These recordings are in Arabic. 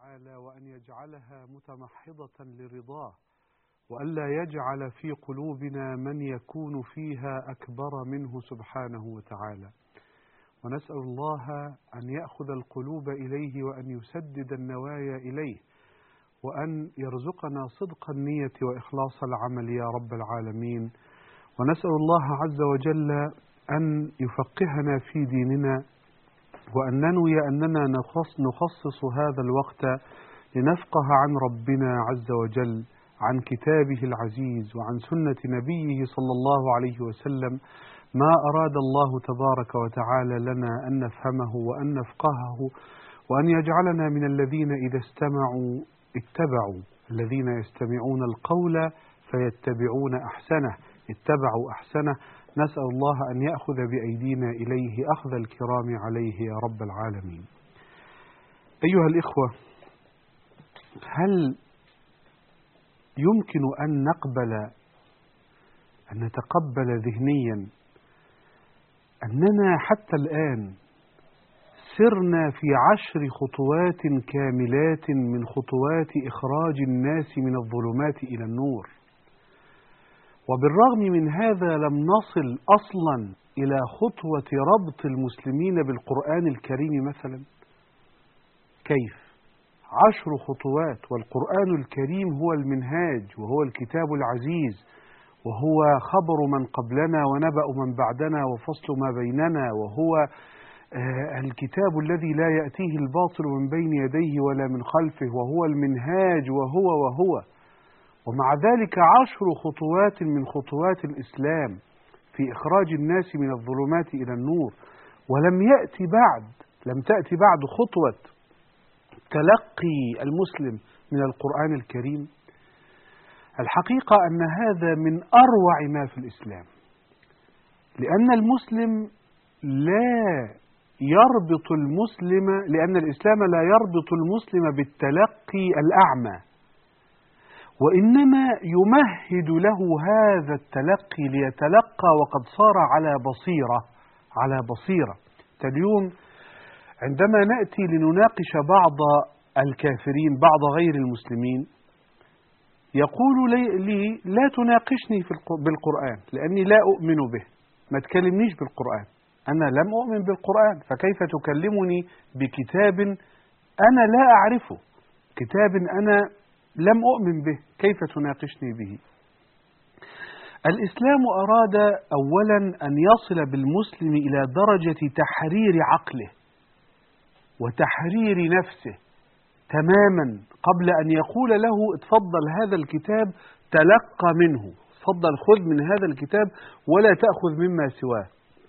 تعالى وأن يجعلها متمحضة لرضاه، وألا يجعل في قلوبنا من يكون فيها أكبر منه سبحانه وتعالى. ونسأل الله أن يأخذ القلوب إليه وأن يسدد النوايا إليه، وأن يرزقنا صدق النية وإخلاص العمل يا رب العالمين. ونسأل الله عز وجل أن يفقهنا في ديننا، وأن ننوي أننا نخصص هذا الوقت لنفقه عن ربنا عز وجل، عن كتابه العزيز وعن سنة نبيه صلى الله عليه وسلم، ما أراد الله تبارك وتعالى لنا أن نفهمه وأن نفقهه، وأن يجعلنا من الذين إذا استمعوا اتبعوا، الذين يستمعون القول فيتبعون أحسنه، اتبعوا أحسنه. نسأل الله أن يأخذ بأيدينا إليه أخذ الكرام عليه يا رب العالمين. أيها الإخوة، هل يمكن أن نتقبل ذهنيا أننا حتى الآن سرنا في 10 خطوات كاملات من خطوات إخراج الناس من الظلمات إلى النور، وبالرغم من هذا لم نصل أصلا إلى خطوة ربط المسلمين بالقرآن الكريم مثلا؟ كيف؟ 10 خطوات، والقرآن الكريم هو المنهاج وهو الكتاب العزيز، وهو خبر من قبلنا ونبأ من بعدنا وفصل ما بيننا، وهو الكتاب الذي لا يأتيه الباطل من بين يديه ولا من خلفه، وهو المنهاج وهو. ومع ذلك 10 خطوات من خطوات الإسلام في إخراج الناس من الظلمات إلى النور، ولم تأتي بعد خطوة تلقي المسلم من القرآن الكريم. الحقيقة أن هذا من أروع ما في الإسلام، لأن الإسلام لا يربط المسلم بالتلقي الأعمى، وإنما يمهد له هذا التلقي ليتلقى وقد صار على بصيرة. اليوم عندما نأتي لنناقش بعض الكافرين، بعض غير المسلمين، يقول لي لا تناقشني بالقرآن لأني لا أؤمن به، ما تكلمنيش بالقرآن، أنا لم أؤمن بالقرآن، فكيف تكلمني بكتاب أنا لا أعرفه، كتاب أنا لم أؤمن به، كيف تناقشني به؟ الإسلام أراد أولا أن يصل بالمسلم إلى درجة تحرير عقله وتحرير نفسه تماما، قبل أن يقول له اتفضل هذا الكتاب تلقى منه، اتفضل خذ من هذا الكتاب ولا تأخذ مما سواه.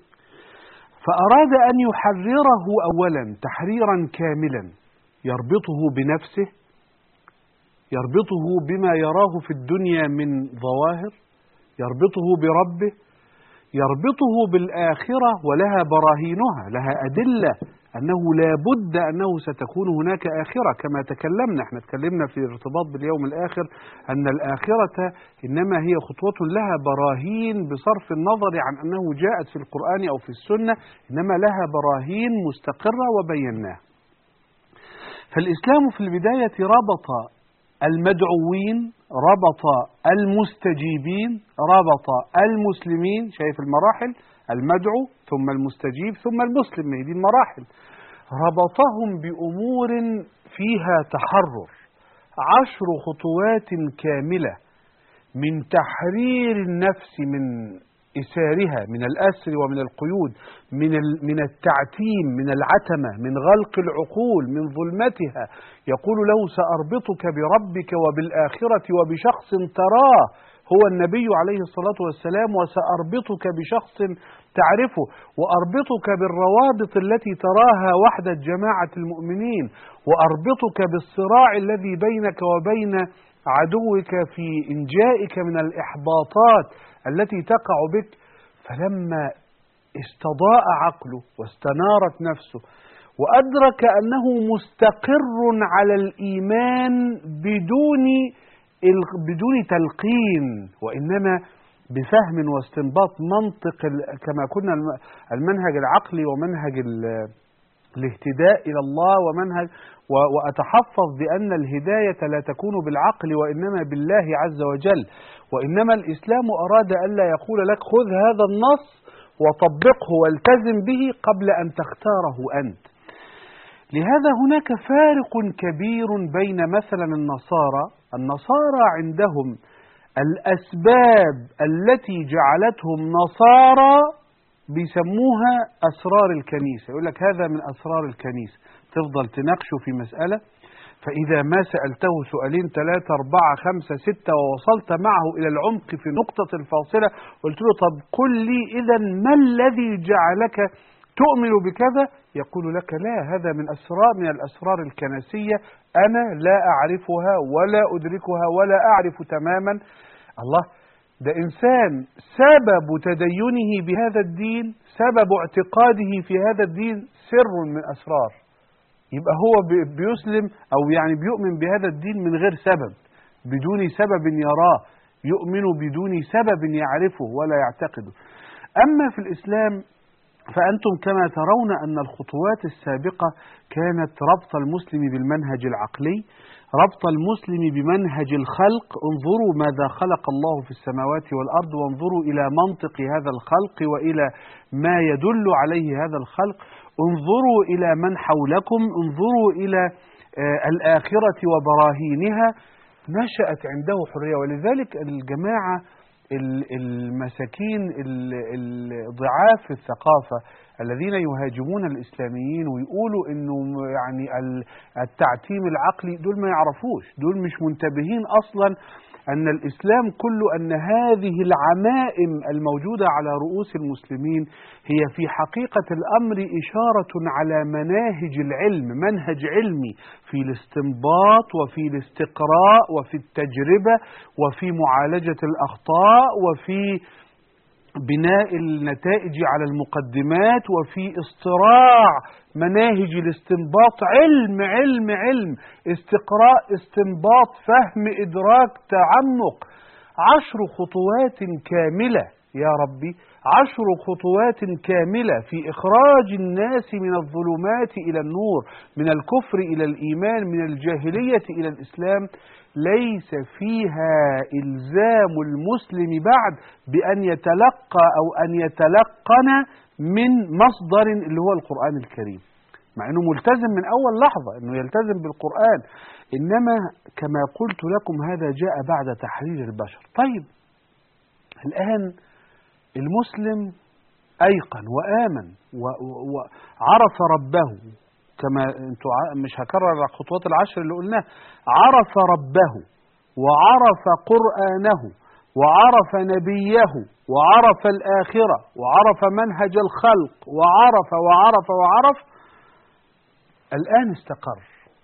فأراد أن يحرره أولا تحريرا كاملا، يربطه بنفسه، يربطه بما يراه في الدنيا من ظواهر، يربطه بربه، يربطه بالآخرة ولها براهينها، لها أدلة أنه لا بد أنه ستكون هناك آخرة، كما احنا تكلمنا في الارتباط باليوم الآخر أن الآخرة إنما هي خطوة لها براهين بصرف النظر عن أنه جاءت في القرآن أو في السنة، إنما لها براهين مستقرة وبيناها. فالإسلام في البداية ربط المدعوين، ربط المستجيبين، ربط المسلمين، شايف المراحل؟ المدعو ثم المستجيب ثم المسلم، هذه المراحل، ربطهم بأمور فيها تحرر، 10 خطوات كاملة من تحرير النفس من إسارها، من الأسر ومن القيود، من التعتيم، من العتمة، من غلق العقول، من ظلمتها. يقول له سأربطك بربك وبالآخرة وبشخص تراه، هو النبي عليه الصلاة والسلام، وسأربطك بشخص تعرفه، وأربطك بالروابط التي تراها وحدة جماعة المؤمنين، وأربطك بالصراع الذي بينك وبين عدوك في إنجائك من الإحباطات التي تقع بك. فلما استضاء عقله واستنارت نفسه وأدرك أنه مستقر على الإيمان بدون تلقين، وإنما بفهم واستنباط منطق، كما كنا المنهج العقلي ومنهج الاهتداء إلى الله ومنهج، وأتحفظ بأن الهداية لا تكون بالعقل وإنما بالله عز وجل. وإنما الإسلام أراد ألا يقول لك خذ هذا النص وطبقه والتزم به قبل أن تختاره أنت. لهذا هناك فارق كبير بين مثلا النصارى عندهم الأسباب التي جعلتهم نصارى بيسموها أسرار الكنيسة. يقول لك هذا من أسرار الكنيسة، تفضل تناقشه في مسألة، فإذا ما سألته سؤالين 3 4 5 6 ووصلت معه إلى العمق في نقطة الفاصلة، قلت له طب قل لي إذا ما الذي جعلك تؤمن بكذا؟ يقول لك لا، هذا من الأسرار الكنسية، أنا لا أعرفها ولا أدركها ولا أعرف تماما. الله، ده إنسان سبب تدينه بهذا الدين، سبب اعتقاده في هذا الدين سر من أسرار، يبقى هو بيسلم أو يعني بيؤمن بهذا الدين من غير سبب، بدون سبب يراه، يؤمن بدون سبب يعرفه ولا يعتقده. أما في الإسلام فأنتم كما ترون أن الخطوات السابقة كانت ربط المسلم بالمنهج العقلي، ربط المسلم بمنهج الخلق. انظروا ماذا خلق الله في السماوات والأرض، وانظروا إلى منطق هذا الخلق وإلى ما يدل عليه هذا الخلق، انظروا إلى من حولكم، انظروا إلى الآخرة وبراهينها. نشأت عنده حرية. ولذلك الجماعة المساكين ضعاف الثقافة الذين يهاجمون الإسلاميين ويقولوا إنه يعني التعتيم العقلي، دول ما يعرفوش، دول مش منتبهين أصلا أن الإسلام كله، أن هذه العمائم الموجودة على رؤوس المسلمين هي في حقيقة الأمر إشارة على مناهج العلم، منهج علمي في الاستنباط وفي الاستقراء وفي التجربة وفي معالجة الأخطاء وفي بناء النتائج على المقدمات وفي اصطراع مناهج الاستنباط. علم علم علم، استقراء، استنباط، فهم، إدراك، تعمق. 10 خطوات كاملة يا ربي، 10 خطوات كاملة في إخراج الناس من الظلمات إلى النور، من الكفر إلى الإيمان، من الجاهلية إلى الإسلام. ليس فيها إلزام المسلم بعد بأن يتلقى أو أن يتلقن من مصدر اللي هو القرآن الكريم، مع أنه ملتزم من أول لحظة أنه يلتزم بالقرآن. إنما كما قلت لكم هذا جاء بعد تحرير البشر. طيب الآن المسلم أيقن وآمن وعرف ربه، كما انتوا مش هكرر الخطوات 10 اللي قلناها، عرف ربه وعرف قرآنه وعرف نبيه وعرف الآخرة وعرف منهج الخلق وعرف وعرف وعرف. الآن استقر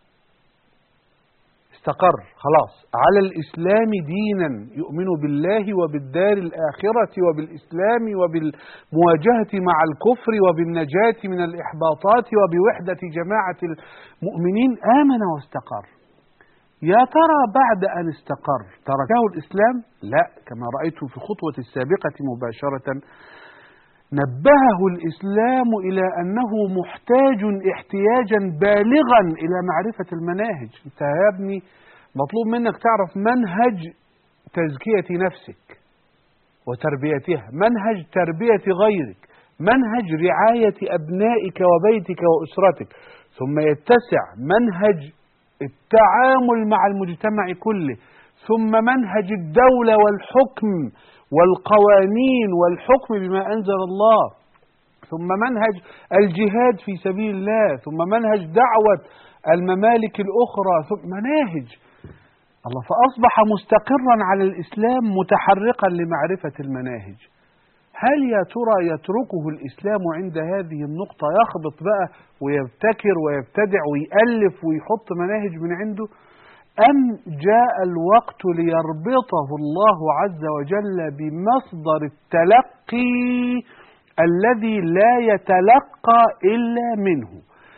خلاص على الإسلام دينا، يؤمن بالله وبالدار الآخرة وبالإسلام وبالمواجهة مع الكفر وبالنجاة من الإحباطات وبوحدة جماعة المؤمنين. آمن واستقر. يا ترى بعد أن استقر تركه الإسلام؟ لا، كما رأيت في خطوة السابقة مباشرة نبهه الإسلام إلى أنه محتاج احتياجا بالغا إلى معرفة المناهج. أنت يا ابني مطلوب منك تعرف منهج تزكية نفسك وتربيتها، منهج تربية غيرك، منهج رعاية أبنائك وبيتك وأسرتك، ثم يتسع منهج التعامل مع المجتمع كله، ثم منهج الدولة والحكم والقوانين والحكم بما أنزل الله، ثم منهج الجهاد في سبيل الله، ثم منهج دعوة الممالك الأخرى، ثم مناهج الله. فأصبح مستقرا على الإسلام متحرقا لمعرفة المناهج. هل يا ترى يتركه الإسلام عند هذه النقطة يخبط بقى ويبتكر ويبتدع ويألف ويحط مناهج من عنده، أم جاء الوقت ليربطه الله عز وجل بمصدر التلقي الذي لا يتلقى إلا منه؟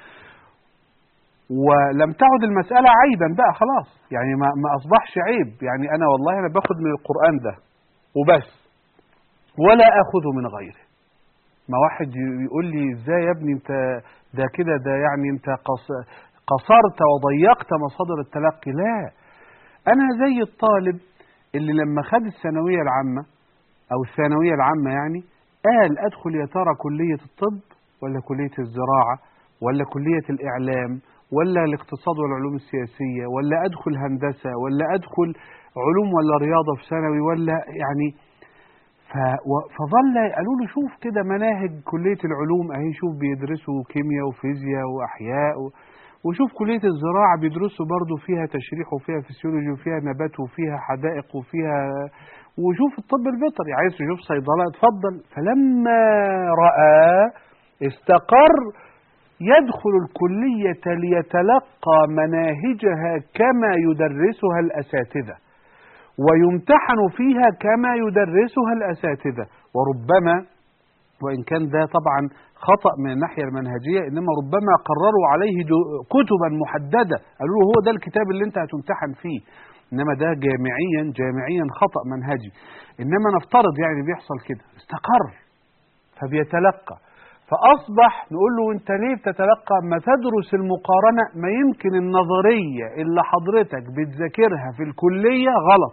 ولم تعد المسألة عيبا بقى خلاص، يعني ما أصبحش عيب، يعني أنا والله أنا باخد من القرآن ده وبس ولا أخذ من غيره. ما واحد يقول لي ازاي يا ابني انت ده كده، ده يعني انت قصرت وضيقت مصادر التلقي. لا، انا زي الطالب اللي لما خد الثانوية العامة او الثانوية العامة يعني قال ادخل يا ترى كلية الطب ولا كلية الزراعة ولا كلية الاعلام ولا الاقتصاد والعلوم السياسية ولا ادخل هندسة ولا ادخل علوم ولا رياضة في ثانوي ولا يعني. فظل قالوا له شوف كده مناهج كلية العلوم اهي، شوف بيدرسوا كيمياء وفيزياء واحياء وشوف كلية الزراعة بيدرسوا برضو فيها تشريح وفيها فسيولوجي وفيها نبات وفيها حدائق وشوف الطب البيطري، عايز تشوف صيدلة اتفضل. فلما رأى استقر يدخل الكلية ليتلقى مناهجها كما يدرسها الأساتذة ويمتحن فيها كما يدرسها الأساتذة. وربما وإن كان ده طبعا خطأ من الناحية المنهجية، إنما ربما قرروا عليه كتبا محددة، قالوا له هو ده الكتاب اللي أنت هتمتحن فيه، إنما ده جامعيا خطأ منهجي. إنما نفترض يعني بيحصل كده، استقر فبيتلقى، فأصبح نقول له أنت ليه بتتلقى؟ ما تدرس المقارنة، ما يمكن النظرية اللي حضرتك بتذاكرها في الكلية غلط.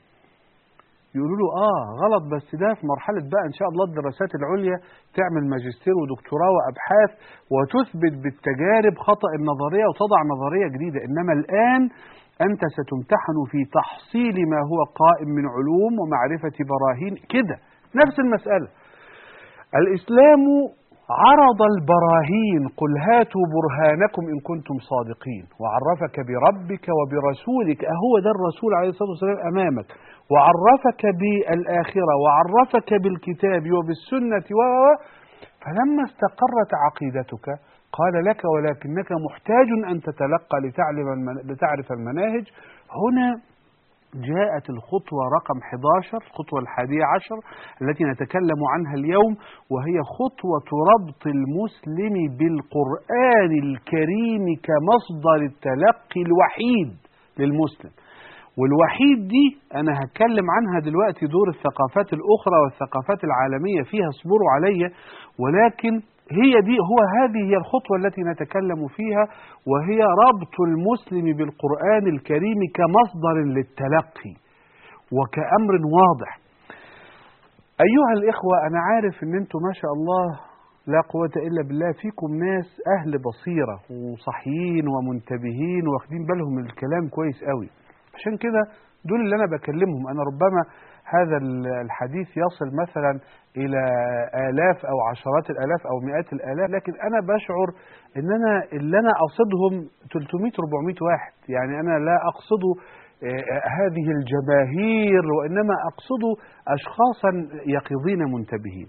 يقولوا له غلط، بس ده في مرحلة بقى إن شاء الله الدراسات العليا، تعمل ماجستير ودكتوراه وأبحاث وتثبت بالتجارب خطأ النظرية وتضع نظرية جديدة. إنما الآن أنت ستمتحن في تحصيل ما هو قائم من علوم ومعرفة براهين كده. نفس المسألة الإسلام عرض البراهين، قل هاتوا برهانكم إن كنتم صادقين، وعرفك بربك وبرسولك، أهو ده الرسول عليه الصلاة والسلام أمامك، وعرفك بالآخرة وعرفك بالكتاب وبالسنة فلما استقرت عقيدتك قال لك ولكنك محتاج أن تتلقى لتعرف المناهج. هنا جاءت الخطوة رقم 11، الخطوة 11 التي نتكلم عنها اليوم، وهي خطوة ربط المسلم بالقرآن الكريم كمصدر التلقي الوحيد للمسلم. والوحيد دي أنا هتكلم عنها دلوقتي، دور الثقافات الأخرى والثقافات العالمية فيها، اصبروا عليا، ولكن هذه هي الخطوة التي نتكلم فيها، وهي ربط المسلم بالقرآن الكريم كمصدر للتلقي وكأمر واضح. أيها الإخوة، أنا عارف أن أنتم ما شاء الله لا قوة إلا بالله فيكم ناس أهل بصيرة وصحيين ومنتبهين واخدين بالهم من الكلام كويس قوي، عشان كده دول اللي أنا بكلمهم. أنا ربما هذا الحديث يصل مثلا إلى آلاف أو عشرات الآلاف أو مئات الآلاف، لكن أنا بشعر أن اللي أنا أقصدهم 300-400 واحد، يعني أنا لا أقصد هذه الجماهير، وإنما أقصد أشخاصا يقظين منتبهين.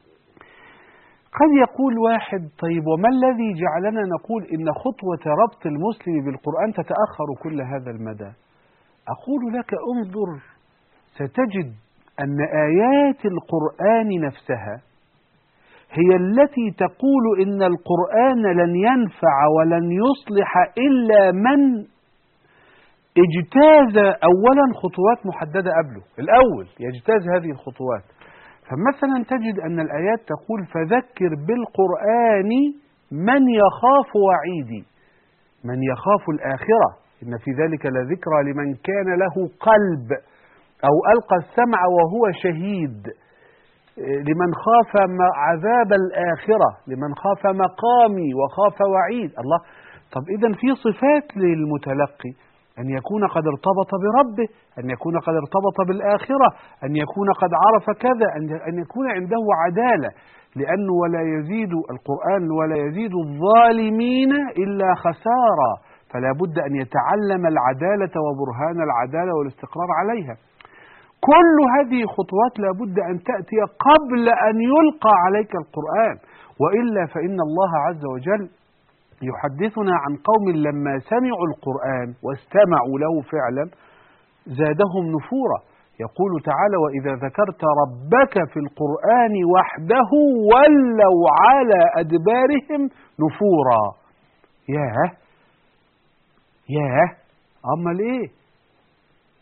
قد يقول واحد طيب وما الذي جعلنا نقول إن خطوة ربط المسلم بالقرآن تتأخر كل هذا المدى؟ أقول لك انظر، ستجد أن آيات القرآن نفسها هي التي تقول إن القرآن لن ينفع ولن يصلح إلا من اجتاز أولا خطوات محددة قبله، الأول يجتاز هذه الخطوات. فمثلا تجد أن الآيات تقول فذكر بالقرآن من يخاف وعيدي، من يخاف الآخرة، إن في ذلك لذكرى لمن كان له قلب أو ألقى السمع وهو شهيد، لمن خاف عذاب الآخرة، لمن خاف مقامي وخاف وعيد. الله، طب إذن في صفات للمتلقي، أن يكون قد ارتبط بربه، أن يكون قد ارتبط بالآخرة، أن يكون قد عرف كذا، أن يكون عنده عدالة، لأنه ولا يزيد القرآن ولا يزيد الظالمين إلا خسارة، فلا بد أن يتعلم العدالة وبرهان العدالة والاستقرار عليها. كل هذه خطوات لا بد أن تأتي قبل أن يلقى عليك القرآن، وإلا فإن الله عز وجل يحدثنا عن قوم لما سمعوا القرآن واستمعوا له فعلا زادهم نفورا. يقول تعالى وإذا ذكرت ربك في القرآن وحده ولوا على أدبارهم نفورا. ياه، أمال إيه؟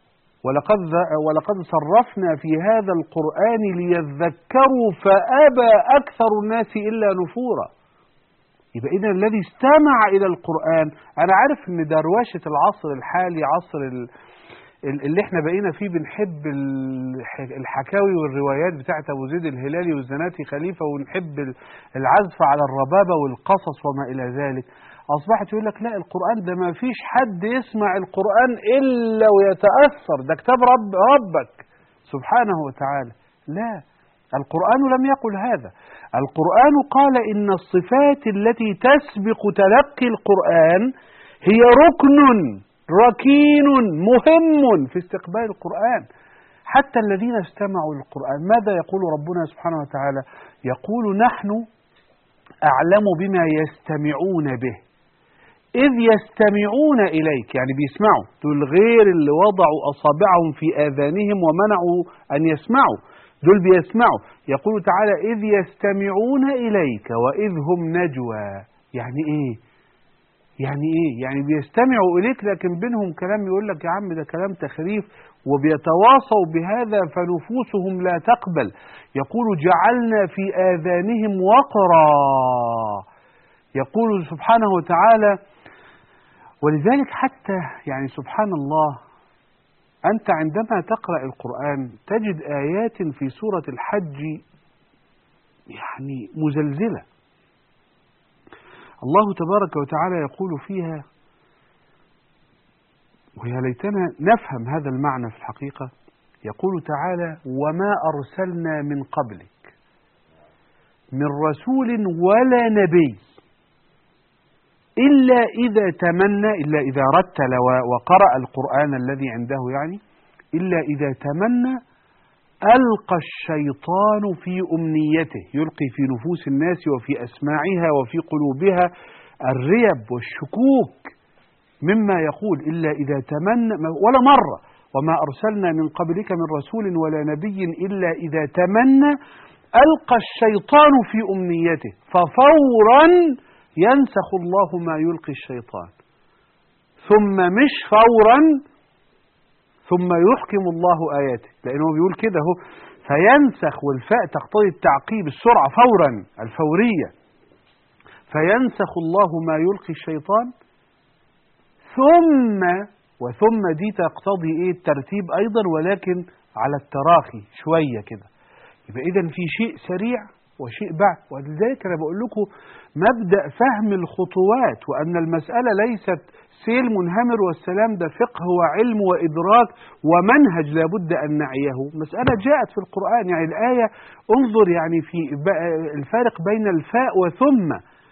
ولقد صرفنا في هذا القرآن ليذكروا فأبى أكثر الناس إلا نفورا. يبقى إذا الذي استمع إلى القرآن، أنا عارف إن دروشة العصر الحالي عصر اللي احنا بقينا فيه بنحب الحكاوي والروايات بتاعت أبو زيد الهلالي والزناتي خليفة، ونحب العزف على الربابة والقصص وما إلى ذلك. أصبحت يقول لك لا، القرآن ده ما فيش حد يسمع القرآن إلا ويتأثر، ده كتاب ربك سبحانه وتعالى. لا، القرآن لم يقل هذا. القرآن قال إن الصفات التي تسبق تلقي القرآن هي ركن ركين مهم في استقبال القرآن. حتى الذين استمعوا للقرآن ماذا يقول ربنا سبحانه وتعالى؟ يقول نحن أعلم بما يستمعون به إذ يستمعون إليك، يعني بيسمعوا، دول غير اللي وضعوا أصابعهم في آذانهم ومنعوا أن يسمعوا، دول بيسمعوا. يقول تعالى إذ يستمعون إليك وإذ هم نجوى. يعني إيه؟ يعني إيه؟ يعني بيستمعوا إليك لكن بينهم كلام يقول لك يا عم ده كلام تخريف، وبيتواصوا بهذا فنفوسهم لا تقبل. يقول جعلنا في آذانهم وقرا. يقول سبحانه وتعالى، ولذلك حتى يعني سبحان الله، أنت عندما تقرأ القرآن تجد آيات في سورة الحج يعني مزلزلة. الله تبارك وتعالى يقول فيها، ويا ليتنا نفهم هذا المعنى في الحقيقة، يقول تعالى وما أرسلنا من قبلك من رسول ولا نبي إلا إذا تمنى، إلا إذا رتل وقرأ القرآن الذي عنده، يعني إلا إذا تمنى ألقى الشيطان في أمنيته، يلقي في نفوس الناس وفي أسماعها وفي قلوبها الريب والشكوك مما يقول إلا إذا تمنى، ولا مرة وما أرسلنا من قبلك من رسول ولا نبي إلا إذا تمنى ألقى الشيطان في أمنيته ففورا ينسخ الله ما يلقي الشيطان، ثم مش فورا ثم يحكم الله آياته، لأنه بيقول كده هو فينسخ، والفاء تقتضي التعقيب، السرعة فورا الفورية، فينسخ الله ما يلقي الشيطان وثم دي تقتضي ايه الترتيب أيضا ولكن على التراخي شوية كده. يبقى إذن في شيء سريع وشيء بعد، ولذلك أنا بقول لكم مبدأ فهم الخطوات، وأن المسألة ليست سيل منهمر والسلام، ده فقه وعلم وإدراك ومنهج لابد أن نعيه. مسألة جاءت في القرآن، يعني الآية انظر يعني في الفارق بين الفاء وثم،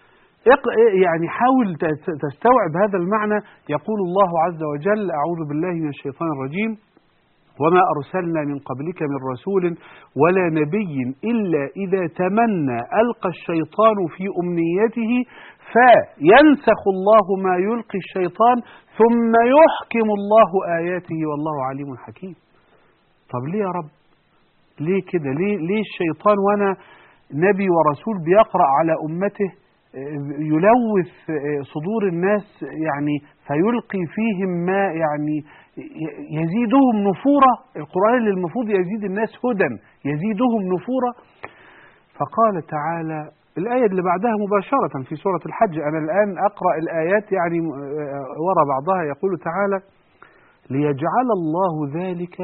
يعني حاول تستوعب هذا المعنى. يقول الله عز وجل أعوذ بالله من الشيطان الرجيم وما أرسلنا من قبلك من رسول ولا نبي إلا إذا تمنى ألقى الشيطان في أمنيته فينسخ الله ما يلقي الشيطان ثم يحكم الله آياته والله عليم حكيم. طب ليه يا رب؟ ليه كده؟ ليه الشيطان وأنا نبي ورسول بيقرأ على أمته يلوث صدور الناس، يعني فيلقي فيهم ما يعني يزيدهم نفورا؟ القرآن اللي المفروض يزيد الناس هدى يزيدهم نفورا. فقال تعالى الآية اللي بعدها مباشرة في سورة الحج، أنا الآن أقرأ الآيات يعني وراء بعضها. يقول تعالى ليجعل الله ذلك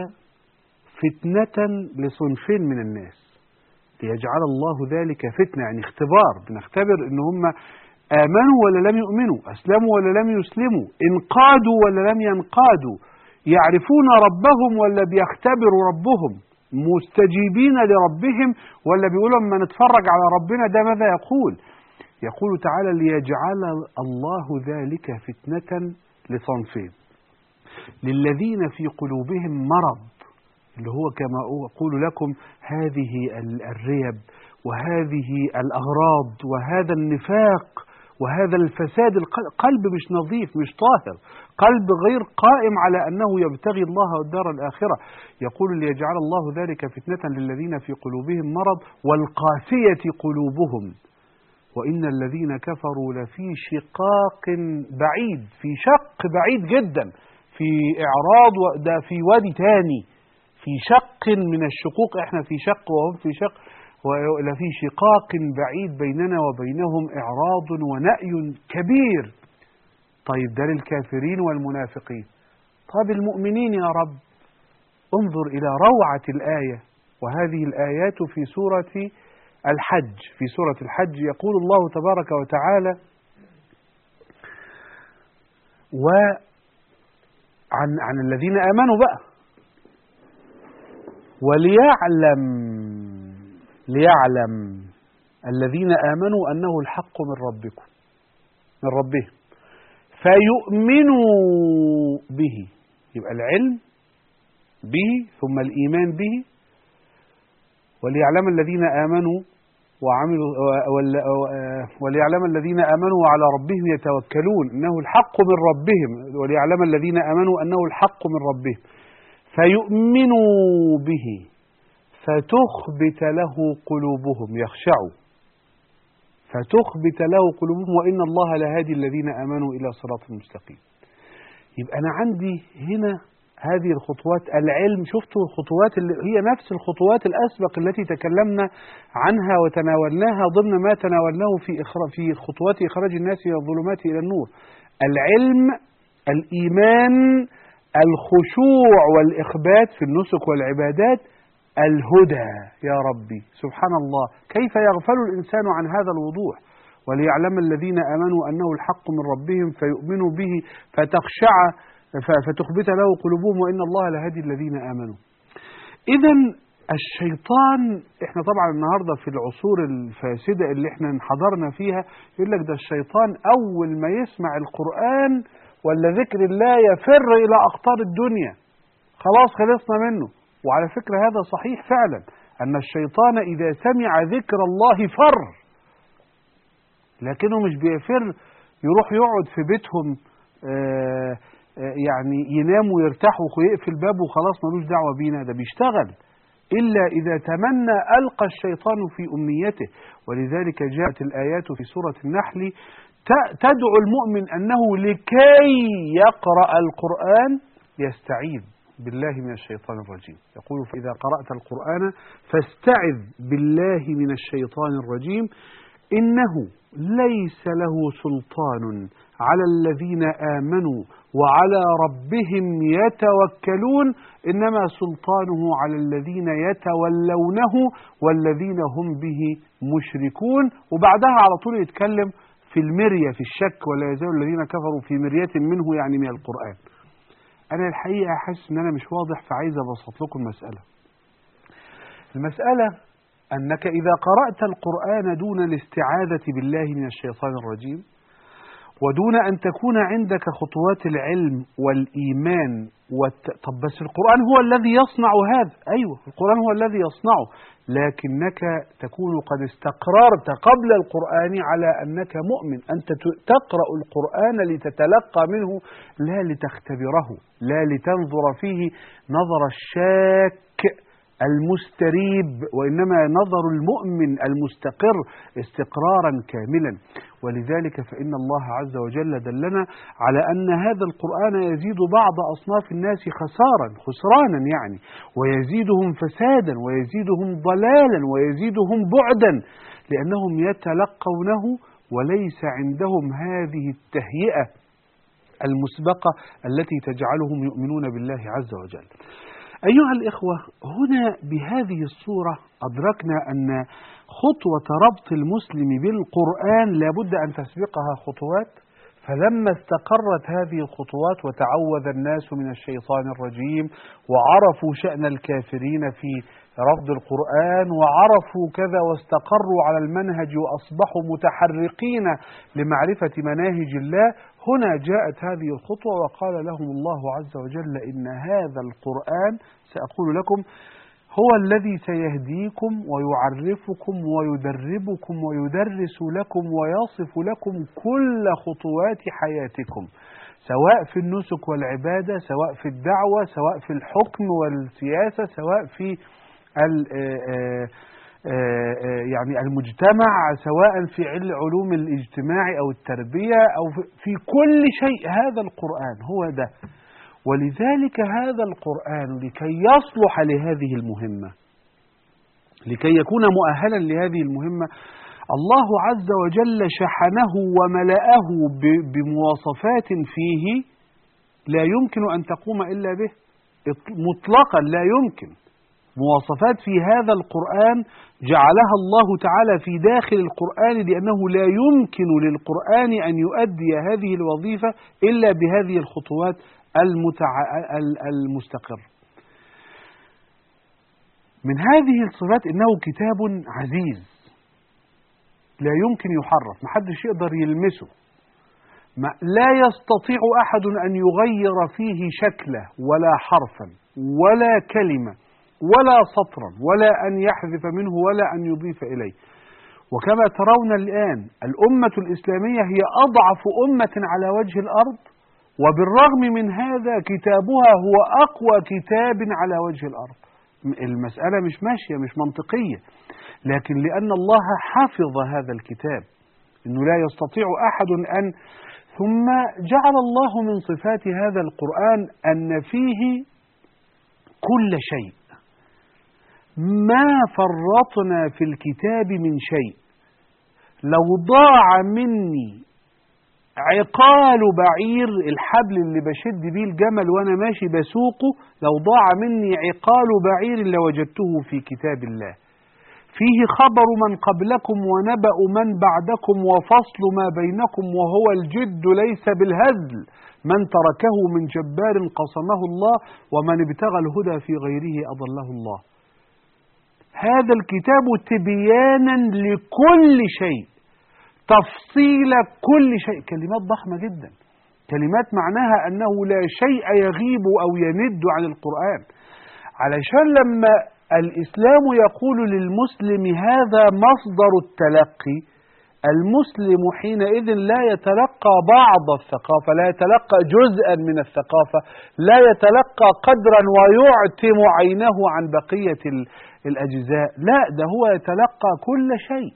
فتنة لصنفين من الناس. ليجعل الله ذلك فتنة يعني اختبار، بنختبر إن هم آمنوا ولا لم يؤمنوا، أسلموا ولا لم يسلموا، انقادوا ولا لم ينقادوا، يعرفون ربهم ولا بيختبروا ربهم، مستجيبين لربهم ولا بيقولوا اما نتفرج على ربنا ده ماذا يقول. يقول تعالى ليجعل الله ذلك فتنة لصنفين، للذين في قلوبهم مرض، اللي هو كما أقول لكم هذه الريب وهذه الأغراض وهذا النفاق وهذا الفساد، القلب مش نظيف مش طاهر، قلب غير قائم على أنه يبتغي الله والدار الآخرة. يقول ليجعل الله ذلك فتنة للذين في قلوبهم مرض والقاسية قلوبهم وإن الذين كفروا لفي شقاق بعيد، في شق بعيد جدا في إعراض، وده في وادي تاني، في شق من الشقوق. احنا في شق وهم في شق، ولفي شقاق بعيد بيننا وبينهم إعراض ونأي كبير. طيب ده للكافرين والمنافقين. طب المؤمنين يا رب، انظر إلى روعة الآية، وهذه الآيات في سورة الحج. في سورة الحج يقول الله تبارك وتعالى عن الذين آمنوا بقى: ليعلم الذين آمنوا أنه الحق من ربهم فيؤمنوا به. يبقى العلم به ثم الإيمان به. وليعلم الذين آمنوا وليعلم الذين آمنوا وعلى ربهم يتوكلون أنه الحق من ربهم. وليعلم الذين آمنوا أنه الحق من ربهم فيؤمنوا به فتخبت له قلوبهم. يخشعوا فتخبت له قلوبهم وإن الله لهادي الذين آمنوا إلى صراط مستقيم. يبقى أنا عندي هنا هذه الخطوات. العلم، شفتوا الخطوات اللي هي نفس الخطوات الأسبق التي تكلمنا عنها وتناولناها ضمن ما تناولناه في خطوات إخراج الناس من الظلمات إلى النور. العلم، الإيمان، الخشوع والإخبات في النسك والعبادات، الهدى. يا ربي سبحان الله، كيف يغفل الإنسان عن هذا الوضوح؟ وليعلم الذين آمنوا أنه الحق من ربهم فيؤمنوا به فتخبت له قلوبهم وإن الله لهدي الذين آمنوا. إذن الشيطان، احنا طبعا النهاردة في العصور الفاسدة اللي احنا انحضرنا فيها، يقول لك ده الشيطان أول ما يسمع القرآن ولا ذكر الله يفر إلى أقطار الدنيا، خلاص خلصنا منه. وعلى فكرة هذا صحيح فعلا، أن الشيطان إذا سمع ذكر الله فر، لكنه مش بيفر يروح يقعد في بيتهم يعني ينام ويرتاح ويقفل بابه وخلاص ملوش دعوة بينا. ده بيشتغل، إلا إذا تمنى ألقى الشيطان في أمنيته. ولذلك جاءت الآيات في سورة النحل تدعو المؤمن أنه لكي يقرأ القرآن يستعيذ بالله من الشيطان الرجيم. يقول: فإذا قرأت القرآن فاستعذ بالله من الشيطان الرجيم إنه ليس له سلطان على الذين آمنوا وعلى ربهم يتوكلون إنما سلطانه على الذين يتولونه والذين هم به مشركون. وبعدها على طول يتكلم في المرية، في الشك: ولا يزال الذين كفروا في مرية منه، يعني من القرآن. أنا الحقيقة أحس إن أنا مش واضح، فعايز أبسط لكم المسألة أنك إذا قرأت القرآن دون الاستعاذة بالله من الشيطان الرجيم، ودون أن تكون عندك خطوات العلم والإيمان طب بس القرآن هو الذي يصنع هذا. أيوة، القرآن هو الذي يصنعه، لكنك تكون قد استقررت قبل القرآن على أنك مؤمن. أنت تقرأ القرآن لتتلقى منه، لا لتختبره، لا لتنظر فيه نظر الشاك المستريب، وإنما نظر المؤمن المستقر استقرارا كاملا. ولذلك فإن الله عز وجل دلنا على أن هذا القرآن يزيد بعض أصناف الناس خسرانا يعني، ويزيدهم فسادا، ويزيدهم ضلالا، ويزيدهم بعدا، لأنهم يتلقونه وليس عندهم هذه التهيئة المسبقة التي تجعلهم يؤمنون بالله عز وجل. أيها الإخوة، هنا بهذه الصورة أدركنا أن خطوة ربط المسلم بالقرآن لابد أن تسبقها خطوات. فلما استقرت هذه الخطوات وتعوذ الناس من الشيطان الرجيم، وعرفوا شأن الكافرين في رفض القرآن، وعرفوا كذا واستقروا على المنهج وأصبحوا متحرقين لمعرفة مناهج الله، هنا جاءت هذه الخطوة وقال لهم الله عز وجل: إن هذا القرآن سأقول لكم هو الذي سيهديكم ويعرفكم ويدربكم ويدرس لكم ويصف لكم كل خطوات حياتكم، سواء في النسك والعبادة، سواء في الدعوة، سواء في الحكم والسياسة، سواء في يعني المجتمع، سواء في علوم الاجتماع أو التربية أو في كل شيء. هذا القرآن هو ده. ولذلك هذا القرآن لكي يصلح لهذه المهمة، لكي يكون مؤهلا لهذه المهمة، الله عز وجل شحنه وملأه بمواصفات فيه لا يمكن أن تقوم إلا به مطلقا، لا يمكن. مواصفات في هذا القرآن جعلها الله تعالى في داخل القرآن، لأنه لا يمكن للقرآن أن يؤدي هذه الوظيفة إلا بهذه الخطوات المستقرة. من هذه الصفات إنه كتاب عزيز لا يمكن يحرف، محدش يقدر يلمسه، لا يستطيع أحد أن يغير فيه شكله ولا حرفا ولا كلمة ولا سطرا ولا أن يحذف منه ولا أن يضيف إليه. وكما ترون الآن الأمة الإسلامية هي أضعف أمة على وجه الأرض، وبالرغم من هذا كتابها هو أقوى كتاب على وجه الأرض. المسألة مش ماشية، مش منطقية، لكن لأن الله حفظ هذا الكتاب إنه لا يستطيع أحد أن. ثم جعل الله من صفات هذا القرآن أن فيه كل شيء، ما فرطنا في الكتاب من شيء. لو ضاع مني عقال بعير، الحبل اللي بشد بيه الجمل وأنا ماشي بسوقه، لو ضاع مني عقال بعير لوجدته في كتاب الله. فيه خبر من قبلكم ونبأ من بعدكم وفصل ما بينكم، وهو الجد ليس بالهزل، من تركه من جبار قصمه الله، ومن ابتغى الهدى في غيره أضله الله. هذا الكتاب تبيانا لكل شيء، تفصيل كل شيء، كلمات ضخمة جدا، كلمات معناها أنه لا شيء يغيب أو يند عن القرآن. علشان لما الإسلام يقول للمسلم هذا مصدر التلقي، المسلم حينئذ لا يتلقى بعض الثقافة، لا يتلقى جزءا من الثقافة، لا يتلقى قدرا ويعتم عينه عن بقية الأجزاء، لا، ده هو يتلقى كل شيء.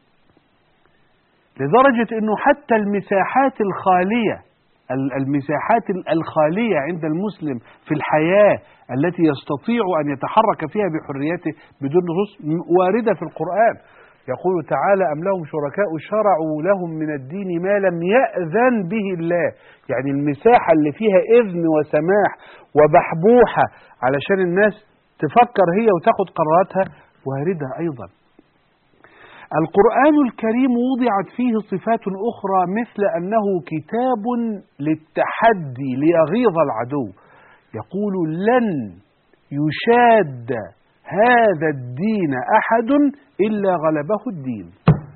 لدرجة أنه حتى المساحات الخالية، المساحات الخالية عند المسلم في الحياة التي يستطيع أن يتحرك فيها بحريته بدون نصوص واردة في القرآن. يقول تعالى: أم لهم شركاء شرعوا لهم من الدين ما لم يأذن به الله. يعني المساحة اللي فيها إذن وسماح وبحبوحة علشان الناس تفكر هي وتاخد قراراتها واردة أيضا. القرآن الكريم وضعت فيه صفات أخرى، مثل أنه كتاب للتحدي ليغيظ العدو. يقول: لن يشاد هذا الدين أحد إلا غلبه الدين،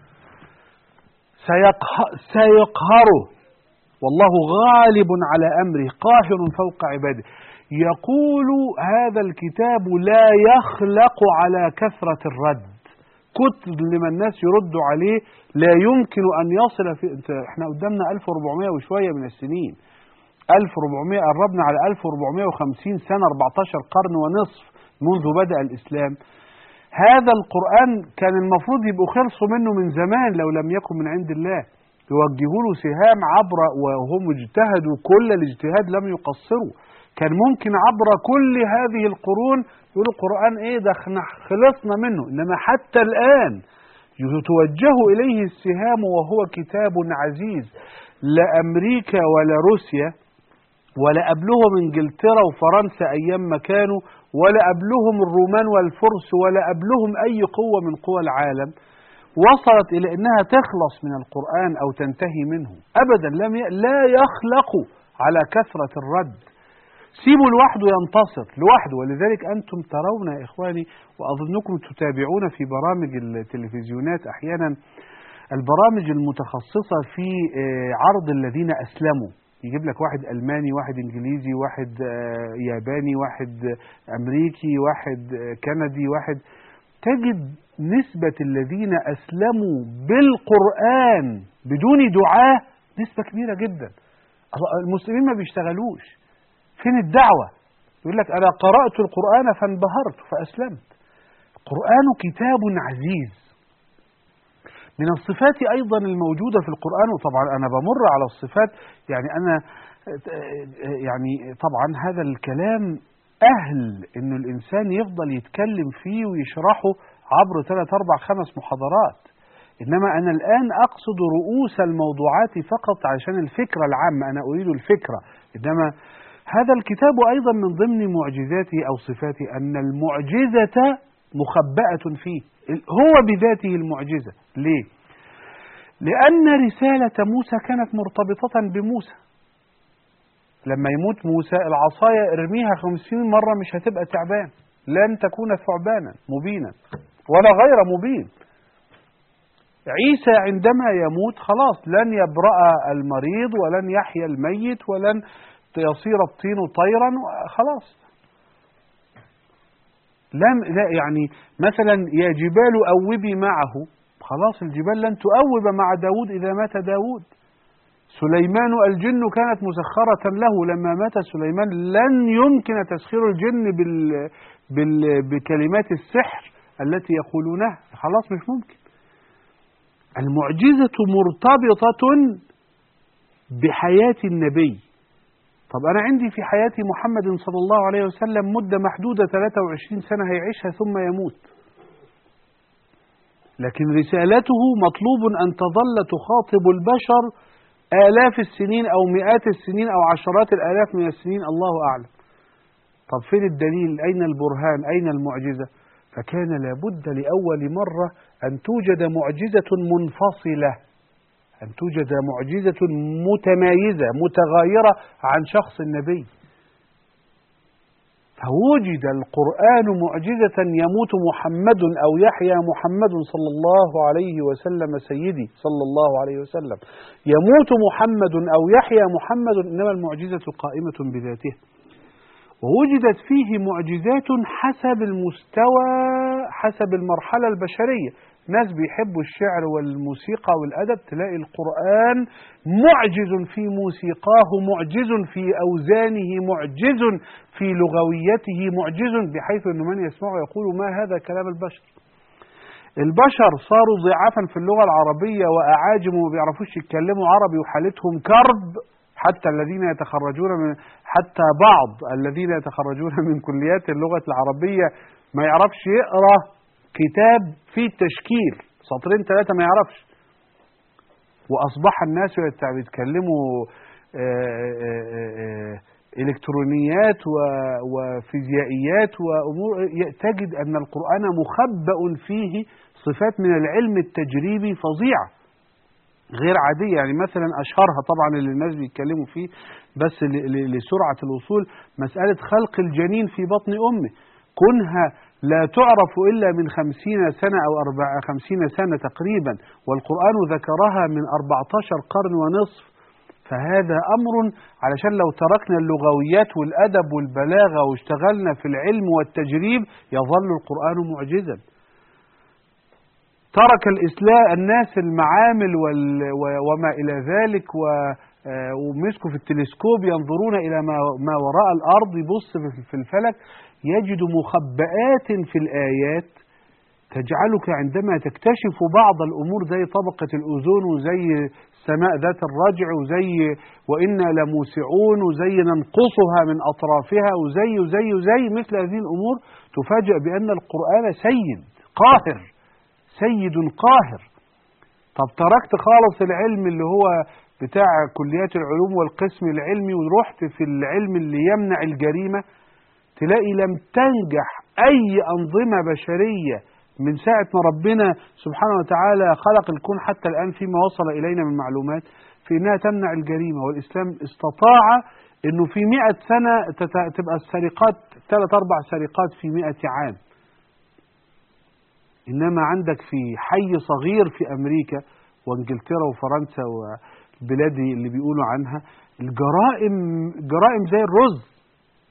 سيقهره، والله غالب على أمره قاهر فوق عباده. يقول هذا الكتاب لا يخلق على كثرة الرد، كتر لما الناس يردوا عليه لا يمكن أن يصل احنا قدامنا 1400 وشوية من السنين، 1400، قربنا على 1450 سنة، 14 قرن ونصف منذ بدأ الإسلام. هذا القرآن كان المفروض يبقوا خلصوا منه من زمان لو لم يكن من عند الله، يوجهوا له سهام عبر، وهم اجتهدوا كل الاجتهاد لم يقصروا. كان ممكن عبر كل هذه القرون يقولوا القرآن ايه ده خلصنا منه، انما حتى الآن توجه إليه السهام وهو كتاب عزيز. لا أمريكا ولا روسيا ولا قبلهم انجلترا وفرنسا أيام ما كانوا، ولا قبلهم الرومان والفرس، ولا قبلهم أي قوة من قوى العالم وصلت إلى أنها تخلص من القرآن أو تنتهي منه أبدا. لا يخلق على كثرة الرد، سيبوا لوحده ينتصر لوحده. ولذلك أنتم ترون يا إخواني، وأظنكم تتابعون في برامج التلفزيونات أحيانا البرامج المتخصصة في عرض الذين أسلموا، يجيب لك واحد ألماني، واحد إنجليزي، واحد ياباني، واحد أمريكي، واحد كندي، واحد، تجد نسبة الذين أسلموا بالقرآن بدون دعاء نسبة كبيرة جدا. المسلمين ما بيشتغلوش، فين الدعوة؟ يقول لك أنا قرأت القرآن فانبهرت فأسلمت. القرآن كتاب عزيز. من الصفات أيضا الموجودة في القرآن، وطبعا أنا بمر على الصفات، يعني أنا يعني طبعا هذا الكلام أهل إنه الإنسان يفضل يتكلم فيه ويشرحه عبر 3 4 5 محاضرات. إنما أنا الآن أقصد رؤوس الموضوعات فقط عشان الفكرة العامة، أنا أريد الفكرة. إنما هذا الكتاب أيضا من ضمن معجزاته أو صفاته أن المعجزة مخبأة فيه، هو بذاته المعجزة. ليه؟ لأن رسالة موسى كانت مرتبطة بموسى. لما يموت موسى العصاية ارميها 50 مرة مش هتبقى تعبان، لن تكون ثعبانا مبينا ولا غير مبين. عيسى عندما يموت خلاص لن يبرأ المريض ولن يحيا الميت ولن يصير الطين طيرا، خلاص. لا يعني مثلا يا جبال أوبي معه، خلاص الجبال لن تؤوب مع داود إذا مات داود. سليمان الجن كانت مسخرة له، لما مات سليمان لن يمكن تسخير الجن بكلمات السحر التي يقولونها، خلاص مش ممكن. المعجزة مرتبطة بحياة النبي. طب أنا عندي في حياة محمد صلى الله عليه وسلم مدة محدودة 23 سنة هيعيشها ثم يموت، لكن رسالته مطلوب أن تظل تخاطب البشر آلاف السنين أو مئات السنين أو عشرات الآلاف من السنين، الله أعلم. طب فين الدليل؟ أين البرهان؟ أين المعجزة؟ فكان لابد لأول مرة أن توجد معجزة منفصلة، أن توجد معجزة متمايزة متغايرة عن شخص النبي. فوجد القرآن معجزة يموت محمد أو يحيا محمد صلى الله عليه وسلم، سيدي صلى الله عليه وسلم، يموت محمد أو يحيا محمد، إنما المعجزة قائمة بذاتها. ووجدت فيه معجزات حسب المستوى، حسب المرحلة البشرية. ناس بيحبوا الشعر والموسيقى والأدب، تلاقي القرآن معجز في موسيقاه، معجز في أوزانه، معجز في لغويته، معجز بحيث أن من يسمعه يقول ما هذا كلام البشر. البشر صاروا ضعافا في اللغة العربية وأعاجم وما بيعرفوش يتكلموا عربي وحالتهم كرب، حتى الذين يتخرجون من بعض الذين يتخرجون من كليات اللغة العربية ما يعرفش يقرأ كتاب فيه التشكيل 2 3 ما يعرفش. وأصبح الناس يتكلموا إلكترونيات وفيزيائيات وأمور، تجد أن القرآن مخبأ فيه صفات من العلم التجريبي فظيعة غير عادية. يعني مثلا أشهرها طبعا اللي الناس بيتكلموا فيه بس لسرعة الوصول، مسألة خلق الجنين في بطن أمه، كونها لا تعرف إلا من 50 سنة أو 50 سنة تقريبا، والقرآن ذكرها من 14 قرن ونصف. فهذا أمر علشان لو تركنا اللغويات والأدب والبلاغة واشتغلنا في العلم والتجريب يظل القرآن معجزا. ترك الإسلام الناس المعامل وما إلى ذلك ومسكوا في التلسكوب ينظرون إلى ما وراء الأرض، يبص في الفلك يجد مخبئات في الآيات تجعلك عندما تكتشف بعض الأمور زي طبقة الأوزون وزي السماء ذات الرجع وزي وإنا لموسعون وزي ننقصها من أطرافها وزي مثل هذه الأمور، تفاجأ بأن القرآن سيد قاهر، سيد قاهر. طب تركت خالص العلم اللي هو بتاع كليات العلوم والقسم العلمي ورحت في العلم اللي يمنع الجريمة، تلاقي لم تنجح أي أنظمة بشرية من ساعة ما ربنا سبحانه وتعالى خلق الكون حتى الآن فيما وصل إلينا من معلومات في أنها تمنع الجريمة. والإسلام استطاع أنه في 100 سنة تبقى السرقات 3-4 سرقات في 100 عام. إنما عندك في حي صغير في أمريكا وإنجلترا وفرنسا والبلاد اللي بيقولوا عنها جرائم زي الرز،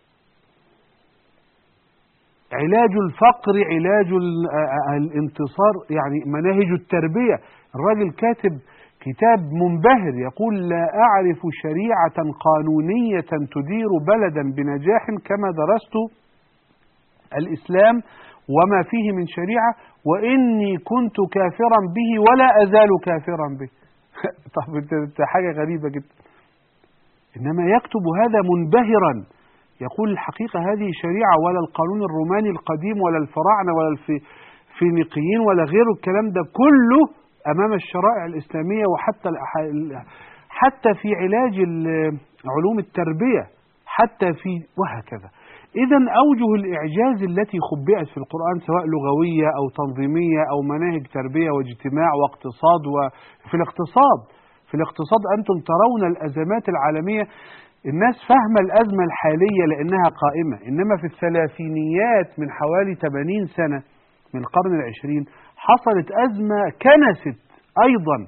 علاج الفقر، علاج الانتصار، يعني مناهج التربية. الراجل كاتب كتاب منبهر يقول لا أعرف شريعة قانونية تدير بلدا بنجاح كما درست الإسلام وما فيه من شريعة، وإني كنت كافرا به ولا أزال كافرا به. طب انت حاجة غريبة جدا. إنما يكتب هذا منبهرا، يقول الحقيقة هذه شريعة، ولا القانون الروماني القديم ولا الفراعنة ولا الفينيقيين ولا غيره، الكلام ده كله أمام الشرائع الإسلامية. وحتى حتى في علاج علوم التربية، حتى في وهكذا. إذا أوجه الإعجاز التي خبئت في القرآن سواء لغوية أو تنظيمية أو مناهج تربية واجتماع واقتصاد. وفي الاقتصاد أنتم ترون الأزمات العالمية، الناس فاهمة الأزمة الحالية لأنها قائمة، إنما في الثلاثينيات من حوالي 80 سنة من القرن العشرين حصلت أزمة كنست أيضا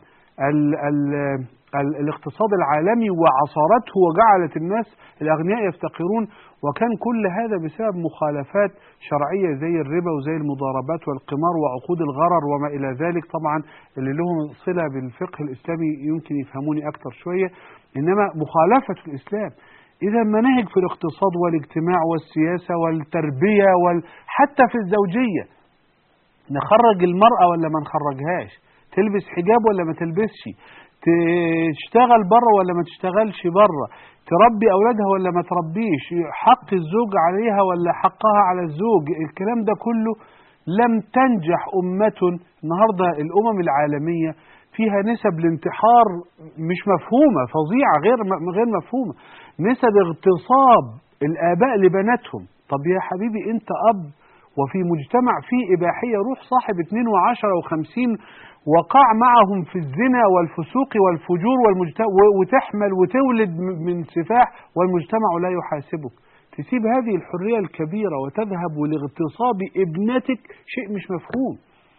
الاقتصاد العالمي وعصرته وجعلت الناس الأغنياء يفتقرون، وكان كل هذا بسبب مخالفات شرعية زي الربا وزي المضاربات والقمار وعقود الغرر وما إلى ذلك. طبعا اللي لهم صلة بالفقه الإسلامي يمكن يفهموني أكتر شوية، إنما مخالفة الإسلام. إذا مناهج في الاقتصاد والاجتماع والسياسة والتربية حتى في الزوجية، نخرج المرأة ولا ما نخرجهاش، تلبس حجاب ولا ما تلبسش، تشتغل بره ولا ما تشتغلش بره، تربي أولادها ولا ما تربيش، حق الزوج عليها ولا حقها على الزوج. الكلام ده كله لم تنجح أمة. النهاردة الأمم العالمية فيها نسب الانتحار مش مفهومة، فظيعة، غير مفهومة. نسب اغتصاب الآباء لبناتهم. طب يا حبيبي أنت أب وفي مجتمع فيه إباحية، روح صاحب 2 و10 و50 وقع معهم في الزنا والفسوق والفجور وتحمل وتولد من سفاح والمجتمع لا يحاسبك. تسيب هذه الحرية الكبيرة وتذهب لاغتصاب ابنتك، شيء مش مفهوم.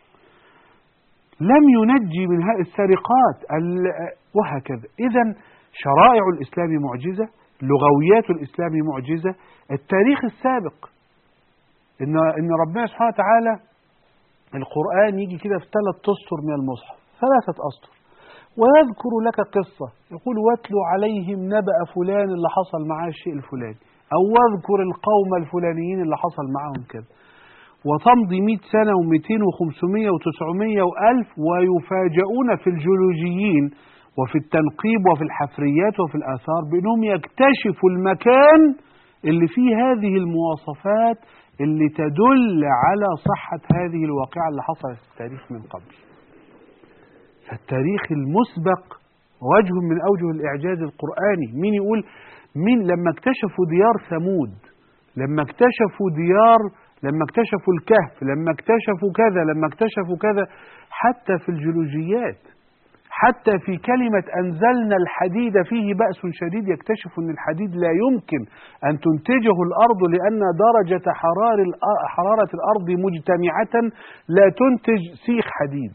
لم ينجي من هذه السرقات وهكذا. إذن شرائع الإسلام معجزة، لغويات الإسلام معجزة. التاريخ السابق إن ربنا سبحانه وتعالى القرآن يجي كده في 3 أسطر من المصحف، 3 أسطر، ويذكر لك قصة، يقول واتلو عليهم نبأ فلان اللي حصل معاه الشيء الفلاني، أو واذكر القوم الفلانيين اللي حصل معاهم كذا، وتمضي 100 سنة و200 و500 و900 و1000 ويفاجؤون في الجيولوجيين وفي التنقيب وفي الحفريات وفي الآثار بأنهم يكتشفوا المكان اللي فيه هذه المواصفات اللي تدل على صحة هذه الواقعة اللي حصلت في التاريخ من قبل. فالتاريخ المسبق وجه من أوجه الإعجاز القرآني. مين لما اكتشفوا ديار ثمود، لما اكتشفوا الكهف، لما اكتشفوا كذا، لما اكتشفوا كذا، حتى في الجيولوجيات، حتى في كلمة أنزلنا الحديد فيه بأس شديد، يكتشف أن الحديد لا يمكن أن تنتجه الأرض لأن درجة حرارة الأرض مجتمعة لا تنتج سيخ حديد،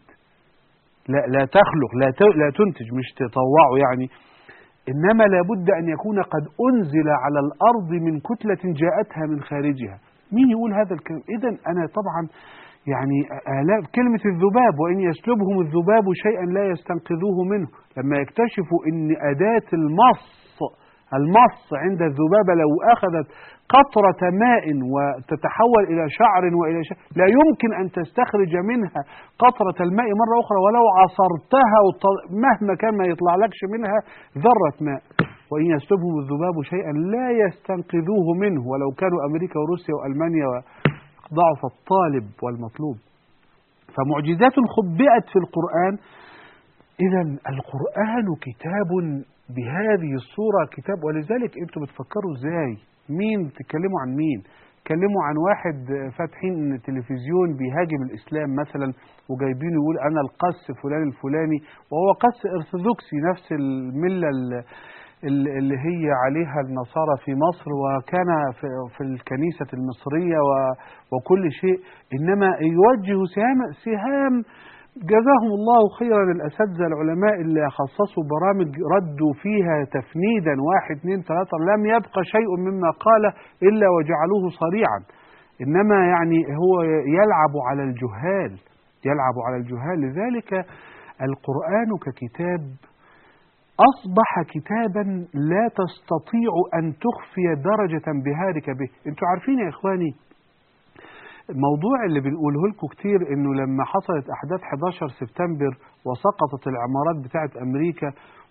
لا تخلق، لا تنتج، مش تطوعه يعني، إنما لابد أن يكون قد أنزل على الأرض من كتلة جاءتها من خارجها. مين يقول هذا الكلام؟ إذن أنا طبعا يعني كلمة الذباب، وإن يسلبهم الذباب شيئا لا يستنقذوه منه، لما يكتشفوا أن أداة المص عند الذبابة لو أخذت قطرة ماء وتتحول إلى شعر وإلى لا يمكن أن تستخرج منها قطرة الماء مرة أخرى ولو عصرتها مهما كان ما يطلع لكش منها ذرة ماء. وإن يسلبهم الذباب شيئا لا يستنقذوه منه، ولو كانوا أمريكا وروسيا وألمانيا ضعف الطالب والمطلوب. فمعجزات خبئت في القرآن. إذا القرآن كتاب بهذه الصورة، كتاب. ولذلك أنتم بتفكروا إزاي؟ مين بتتكلموا عن مين؟ تكلموا عن واحد فاتحين تلفزيون بيهاجم الإسلام مثلا وجايبينه يقول أنا القس فلان الفلاني، وهو قس أرثوذكسي نفس الملة اللي هي عليها النصارى في مصر، وكان في الكنيسة المصرية وكل شيء، إنما يوجه سهام جزاهم الله خيرا الأساتذة العلماء اللي خصصوا برامج ردوا فيها تفنيدا 1 2 3، لم يبقى شيء مما قاله إلا وجعلوه صريعا. إنما يعني هو يلعب على الجهال. لذلك القرآن ككتاب أصبح كتابا لا تستطيع أن تخفي درجة انبهارك به. أنتوا عارفين يا إخواني الموضوع اللي بنقوله لكم كتير إنه لما حصلت أحداث 11 سبتمبر وسقطت العمارات بتاعة أمريكا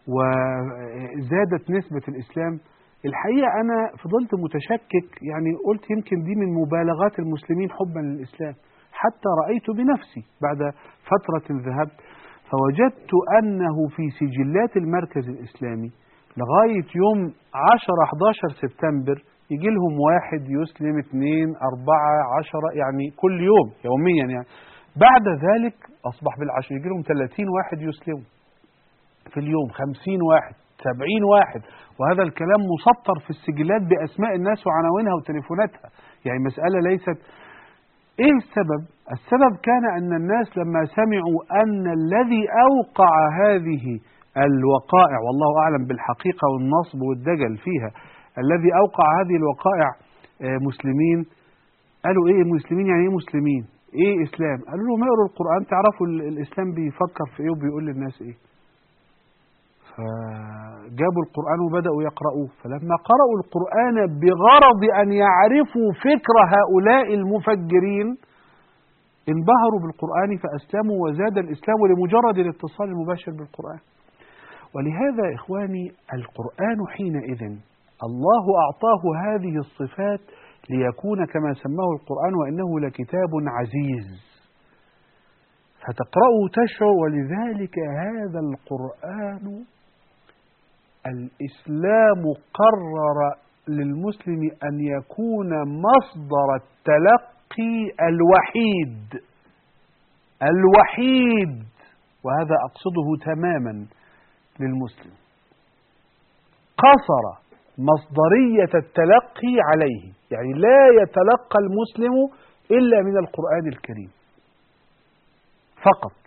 وزادت نسبة الإسلام، الحقيقة أنا فضلت متشكك، يعني قلت يمكن دي من مبالغات المسلمين حبا للإسلام، حتى رأيت بنفسي بعد فترة ذهبت فوجدت أنه في سجلات المركز الإسلامي لغاية يوم 10-11 سبتمبر يجي لهم واحد يسلم 2 4 10 يعني كل يوم يوميا يعني. بعد ذلك أصبح بالعشر يجي لهم 30 واحد يسلموا في اليوم، 50 واحد، 70 واحد، وهذا الكلام مسطر في السجلات بأسماء الناس وعناوينها وتليفوناتها. يعني مسألة ليست. إيه السبب؟ السبب كان أن الناس لما سمعوا أن الذي أوقع هذه الوقائع، والله أعلم بالحقيقة والنصب والدجل فيها، الذي أوقع هذه الوقائع مسلمين، قالوا إيه مسلمين؟ يعني إيه مسلمين؟ إيه إسلام؟ قالوا لهم اقروا القرآن تعرفوا الإسلام بيفكر في إيه وبيقول للناس إيه. فجابوا القرآن وبدأوا يقرؤوه، فلما قرأوا القرآن بغرض أن يعرفوا فكر هؤلاء المفجرين انبهروا بالقرآن فأسلموا وزاد الإسلام لمجرد الاتصال المباشر بالقرآن. ولهذا إخواني القرآن حينئذ الله أعطاه هذه الصفات ليكون كما سماه القرآن وإنه لكتاب عزيز، فتقرأه تشعر. ولذلك هذا القرآن الإسلام قرر للمسلم أن يكون مصدر التلقي الوحيد، وهذا أقصده تماما للمسلم، قصر مصدرية التلقي عليه، يعني لا يتلقى المسلم إلا من القرآن الكريم فقط.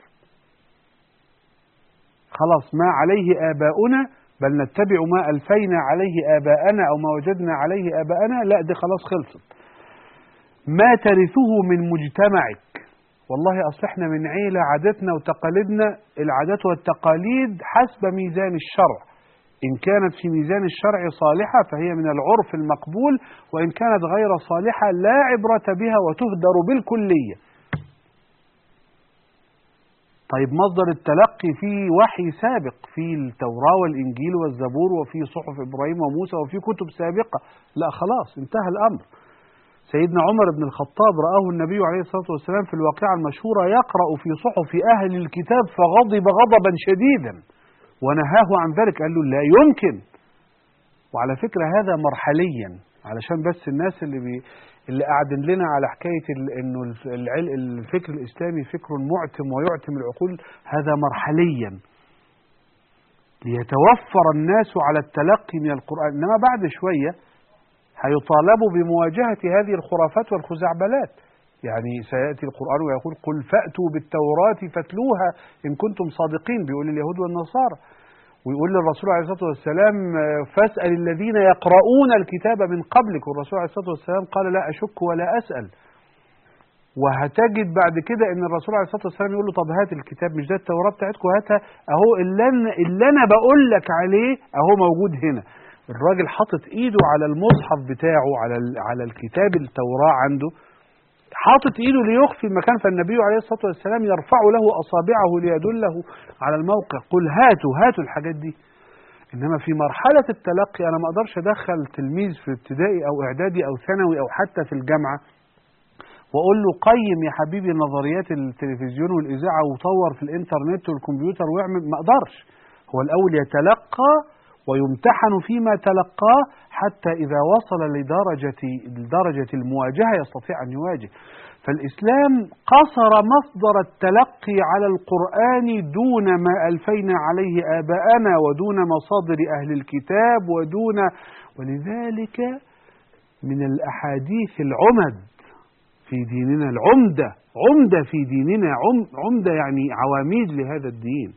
خلاص ما عليه آباؤنا بل نتبع ما ألفينا عليه آباءنا أو ما وجدنا عليه آباءنا، لا دي خلاص خلصت. ما ترثه من مجتمعك، والله أصلحنا من عيلة عادتنا وتقاليدنا، العادات والتقاليد حسب ميزان الشرع، إن كانت في ميزان الشرع صالحة فهي من العرف المقبول، وإن كانت غير صالحة لا عبرة بها وتهدر بالكلية. طيب مصدر التلقي في وحي سابق، في التوراة والإنجيل والزبور وفي صحف إبراهيم وموسى وفي كتب سابقة، لا خلاص انتهى الأمر. سيدنا عمر بن الخطاب رآه النبي عليه الصلاة والسلام في الواقعة المشهورة يقرأ في صحف أهل الكتاب فغضب غضبا شديدا ونهاه عن ذلك، قال له لا يمكن. وعلى فكرة هذا مرحليا، علشان بس الناس اللي قاعدين لنا على حكاية انه الفكر الإسلامي فكر معتم ويعتم العقول، هذا مرحليا ليتوفر الناس على التلقي من القرآن، إنما بعد شوية هيطالبوا بمواجهة هذه الخرافات والخزعبلات. يعني سيأتي القرآن ويقول قل فأتوا بالتوراة فاتلوها إن كنتم صادقين، بيقول اليهود والنصارى، ويقول للرسول عليه الصلاة والسلام فاسأل الذين يقرؤون الكتاب من قبلك، والرسول عليه الصلاة والسلام قال لا أشك ولا أسأل. وهتجد بعد كده ان الرسول عليه الصلاة والسلام يقول له طب هات الكتاب، مش ده التوراة بتاعتكم، هاتها اهو اللي انا بقول لك عليه اهو موجود هنا. الراجل حاطط ايده على المصحف بتاعه، على الكتاب التوراة عنده، حاطط ايده ليخفي المكان، فالنبي عليه الصلاة والسلام يرفع له اصابعه ليدله على الموقع، قل هاتوا الحاجات دي. انما في مرحلة التلقي انا ما اقدرش ادخل تلميذ في ابتدائي او اعدادي او ثانوي او حتى في الجامعة واقول له قيم يا حبيبي نظريات التلفزيون والاذاعة وطور في الانترنت والكمبيوتر واعمل، ما اقدرش. هو الاول يتلقى ويمتحن فيما تلقاه حتى إذا وصل لدرجة المواجهة يستطيع أن يواجه. فالإسلام قصر مصدر التلقي على القرآن دون ما ألفينا عليه آباءنا ودون مصادر أهل الكتاب ولذلك من الأحاديث العمد في ديننا، عمدة في ديننا، عمدة يعني عواميد لهذا الدين،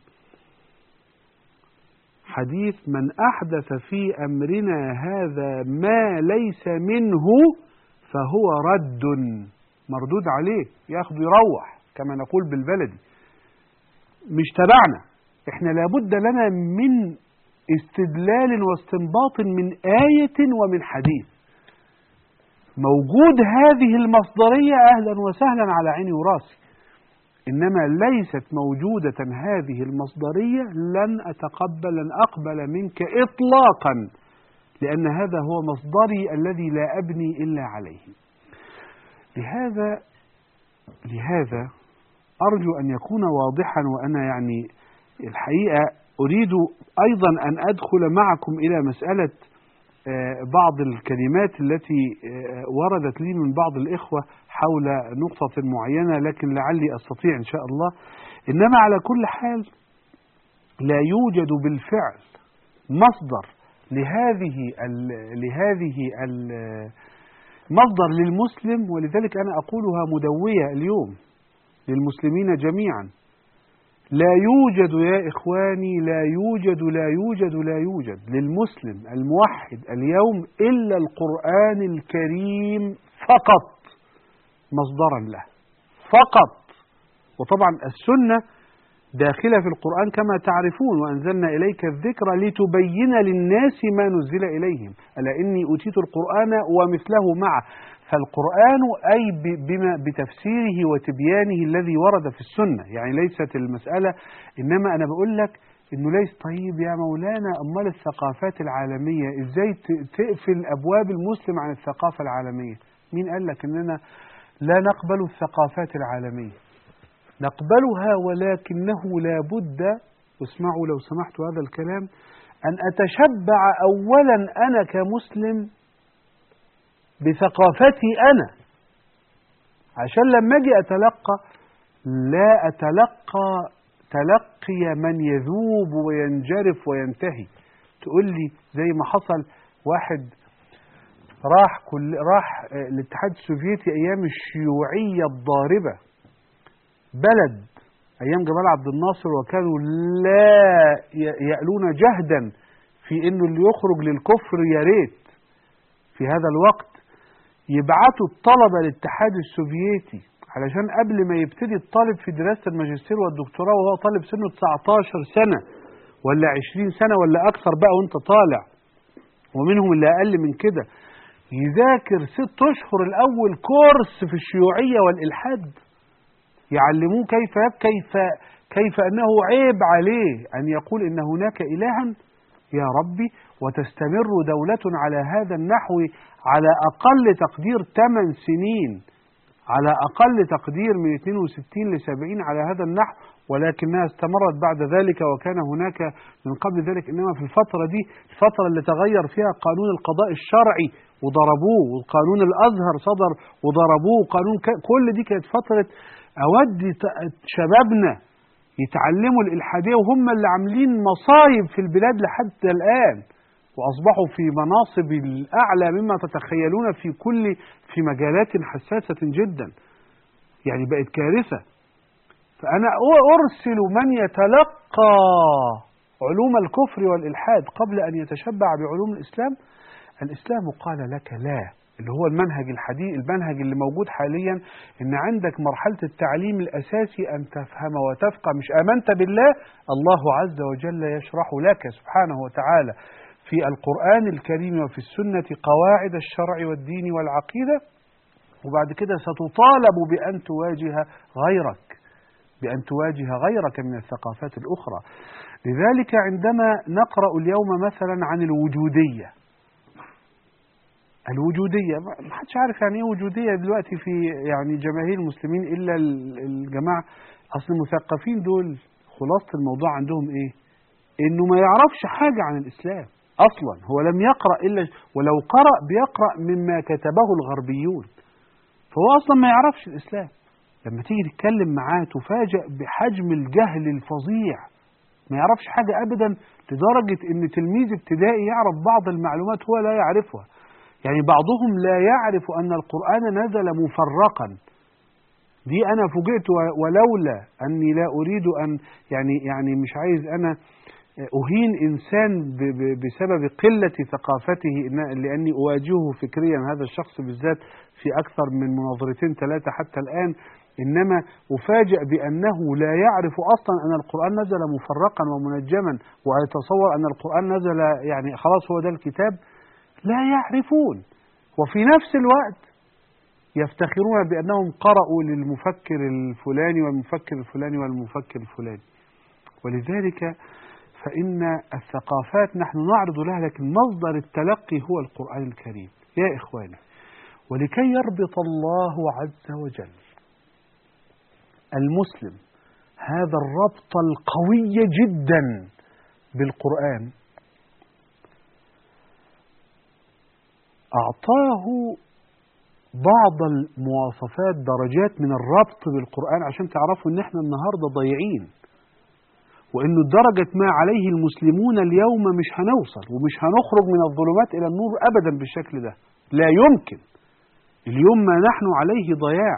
حديث من أحدث في أمرنا هذا ما ليس منه فهو رد، مردود عليه، ياخده يروح كما نقول بالبلدي، مش تبعنا. احنا لابد لنا من استدلال واستنباط من آية ومن حديث، موجود هذه المصدرية أهلا وسهلا على عيني وراسي، إنما ليست موجودة هذه المصدرية لن أقبل منك إطلاقا، لأن هذا هو مصدري الذي لا أبني إلا عليه. لهذا أرجو أن يكون واضحا، وأنا يعني الحقيقة أريد أيضا أن أدخل معكم إلى مسألة بعض الكلمات التي وردت لي من بعض الإخوة حول نقطة معينة، لكن لعلي أستطيع إن شاء الله. إنما على كل حال لا يوجد بالفعل مصدر مصدر للمسلم، ولذلك أنا أقولها مدوية اليوم للمسلمين جميعا. لا يوجد يا إخواني، لا يوجد للمسلم الموحد اليوم إلا القرآن الكريم فقط مصدرا له فقط. وطبعا السنة داخلة في القرآن كما تعرفون، وأنزلنا إليك الذكر لتبين للناس ما نزل إليهم، ألا إني أوتيت القرآن ومثله معه. فالقرآن أي بتفسيره وتبيانه الذي ورد في السنة، يعني ليست المسألة، إنما أنا بقول لك إنه ليس. طيب يا مولانا، أمال الثقافات العالمية إزاي تقفل أبواب المسلم عن الثقافة العالمية؟ مين قال لك إننا لا نقبل الثقافات العالمية؟ نقبلها، ولكنه لا بد، واسمعوا لو سمحتوا هذا الكلام، أن أتشبع أولا أنا كمسلم بثقافتي أنا، عشان لما أجي أتلقى لا أتلقى تلقي من يذوب وينجرف وينتهي. تقول لي زي ما حصل واحد راح الاتحاد السوفيتي أيام الشيوعية الضاربة، بلد أيام جمال عبد الناصر، وكانوا لا يألون جهدا في إنه اللي يخرج للكفر يا ريت في هذا الوقت يبعتوا الطلبة للاتحاد السوفيتي علشان قبل ما يبتدي الطالب في دراسة الماجستير والدكتوراه وهو طالب سنه 19 سنة ولا 20 سنة ولا أكثر بقى وانت طالع، ومنهم اللي أقل من كده، يذاكر 6 أشهر الأول كورس في الشيوعية والإلحاد، يعلموه كيف أنه عيب عليه أن يقول إن هناك إلها يا ربي، وتستمر دولة على هذا النحو على أقل تقدير 8 سنين، على أقل تقدير من 62 ل 70 على هذا النحو، ولكنها استمرت بعد ذلك. وكان هناك من قبل ذلك، إنما في الفترة دي الفترة اللي تغير فيها قانون القضاء الشرعي وضربوه، وقانون الأزهر صدر وضربوه، قانون كل دي كانت فترة أودي شبابنا يتعلموا الإلحادية، وهم اللي عاملين مصايب في البلاد لحد الآن، وأصبحوا في مناصب الأعلى مما تتخيلون في مجالات حساسة جدا، يعني بقت كارثة. فأنا أرسل من يتلقى علوم الكفر والإلحاد قبل أن يتشبع بعلوم الإسلام. الإسلام قال لك لا، اللي هو المنهج الحديث، المنهج اللي موجود حاليا، إن عندك مرحلة التعليم الأساسي أن تفهم وتفقه. مش آمنت بالله، الله عز وجل يشرح لك سبحانه وتعالى في القرآن الكريم وفي السنة قواعد الشرع والدين والعقيدة، وبعد كده ستطالب بأن تواجه غيرك من الثقافات الأخرى. لذلك عندما نقرأ اليوم مثلا عن الوجودية، ما حدش عارف يعني ايه وجودية دلوقتي في يعني جماهير المسلمين إلا الجماعة. أصل المثقفين دول خلاصة الموضوع عندهم إيه؟ إنه ما يعرفش حاجة عن الإسلام أصلا، هو لم يقرأ إلا، ولو قرأ بيقرأ مما كتبه الغربيون، فهو أصلا ما يعرفش الإسلام. لما تيجي تتكلم معاه تفاجأ بحجم الجهل الفظيع، ما يعرفش حاجة أبدا، لدرجة إن تلميذ ابتدائي يعرف بعض المعلومات هو لا يعرفها. يعني بعضهم لا يعرف أن القرآن نزل مفرقا. دي أنا فوجئت، ولولا أني لا أريد أن يعني مش عايز أنا أهين إنسان بسبب قلة ثقافته، لأني أواجهه فكريا هذا الشخص بالذات في أكثر من مناظرتين 3 حتى الآن، إنما أفاجأ بأنه لا يعرف أصلا أن القرآن نزل مفرقا ومنجما، ويتصور أن القرآن نزل يعني خلاص هو ده الكتاب. لا يعرفون. وفي نفس الوقت يفتخرون بأنهم قرأوا للمفكر الفلاني والمفكر الفلاني والمفكر الفلاني. ولذلك فإن الثقافات نحن نعرض لها، لكن مصدر التلقي هو القرآن الكريم يا إخواني. ولكي يربط الله عز وجل المسلم هذا الربط القوي جدا بالقرآن أعطاه بعض المواصفات، درجات من الربط بالقرآن، عشان تعرفوا ان احنا النهاردة ضايعين، وانه درجة ما عليه المسلمون اليوم مش هنوصل ومش هنخرج من الظلمات الى النور ابدا بالشكل ده، لا يمكن. اليوم ما نحن عليه ضياع.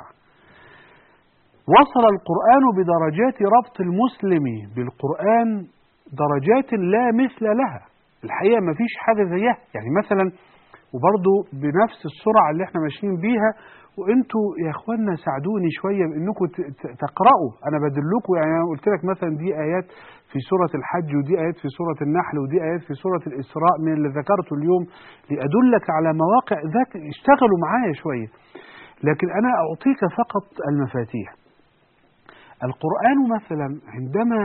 وصل القرآن بدرجات ربط المسلم بالقرآن درجات لا مثل لها، الحقيقة ما فيش حاجة زيها. يعني مثلا وبرضه بنفس السرعة اللي احنا ماشيين بيها، وانتوا يا اخوانا ساعدوني شوية بانكم تقرأوا. انا بدلكم، يعني انا قلت لك مثلا دي ايات في سورة الحج، ودي ايات في سورة النحل، ودي ايات في سورة الاسراء من اللي ذكرته اليوم، لأدلك على مواقع ذات. اشتغلوا معايا شوية، لكن انا اعطيك فقط المفاتيح. القرآن مثلا عندما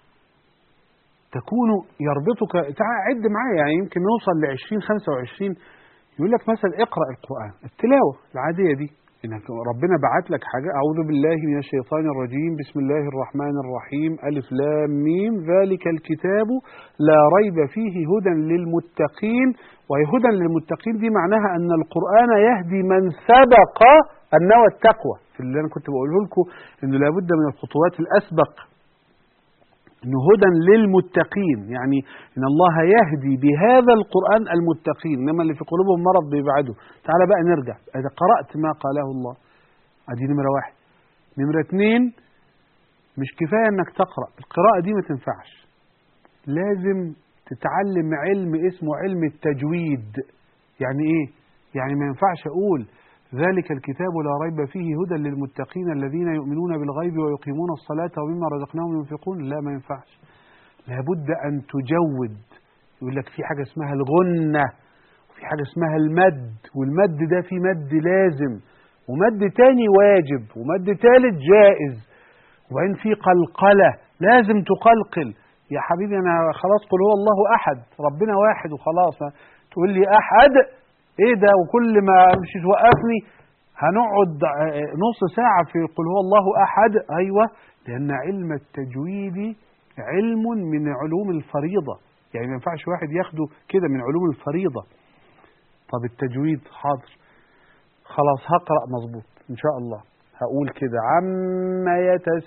تكون يربطك، تعال عد معايا، يعني يمكن نوصل ل20 25. يقول لك مثلا اقرأ القرآن، التلاوة العادية دي، إنك ربنا بعت لك حاجة، أعوذ بالله من الشيطان الرجيم، بسم الله الرحمن الرحيم، ألف لام ميم، ذلك الكتاب لا ريب فيه هدى للمتقين. وهدى للمتقين دي معناها أن القرآن يهدي من سبق النوى التقوى، في اللي أنا كنت بقوله لكم إنه لابد من الخطوات الأسبق، إنه هدى للمتقين، يعني إن الله يهدي بهذا القرآن المتقين، إنما اللي في قلوبهم مرض بيبعدوا. تعال بقى نرجع، إذا قرأت ما قاله الله، أدي نمرة 1. نمرة 2، مش كفاية إنك تقرأ، القراءة دي ما تنفعش، لازم تتعلم علم اسمه علم التجويد. يعني إيه؟ يعني ما ينفعش أقول ذلك الكتاب لا ريب فيه هدى للمتقين الذين يؤمنون بالغيب ويقيمون الصلاة ومما رزقناهم ينفقون. لا، ما ينفعش، لابد أن تجود. يقول لك في حاجة اسمها الغنة، وفي حاجة اسمها المد، والمد ده في مد لازم، ومد تاني واجب، ومد تالت جائز، وبعدين في قلقلة لازم تقلقل. يا حبيبي أنا خلاص قل هو الله أحد، ربنا واحد وخلاص، تقول لي أحد ايه ده؟ وكل ما امشي توقفني هنقعد نص ساعة في قل هو الله احد. ايوه، لان علم التجويد علم من علوم الفريضة، يعني ما ينفعش واحد ياخده كده من علوم الفريضة. طب التجويد حاضر، خلاص هقرأ مظبوط ان شاء الله، هقول كده عما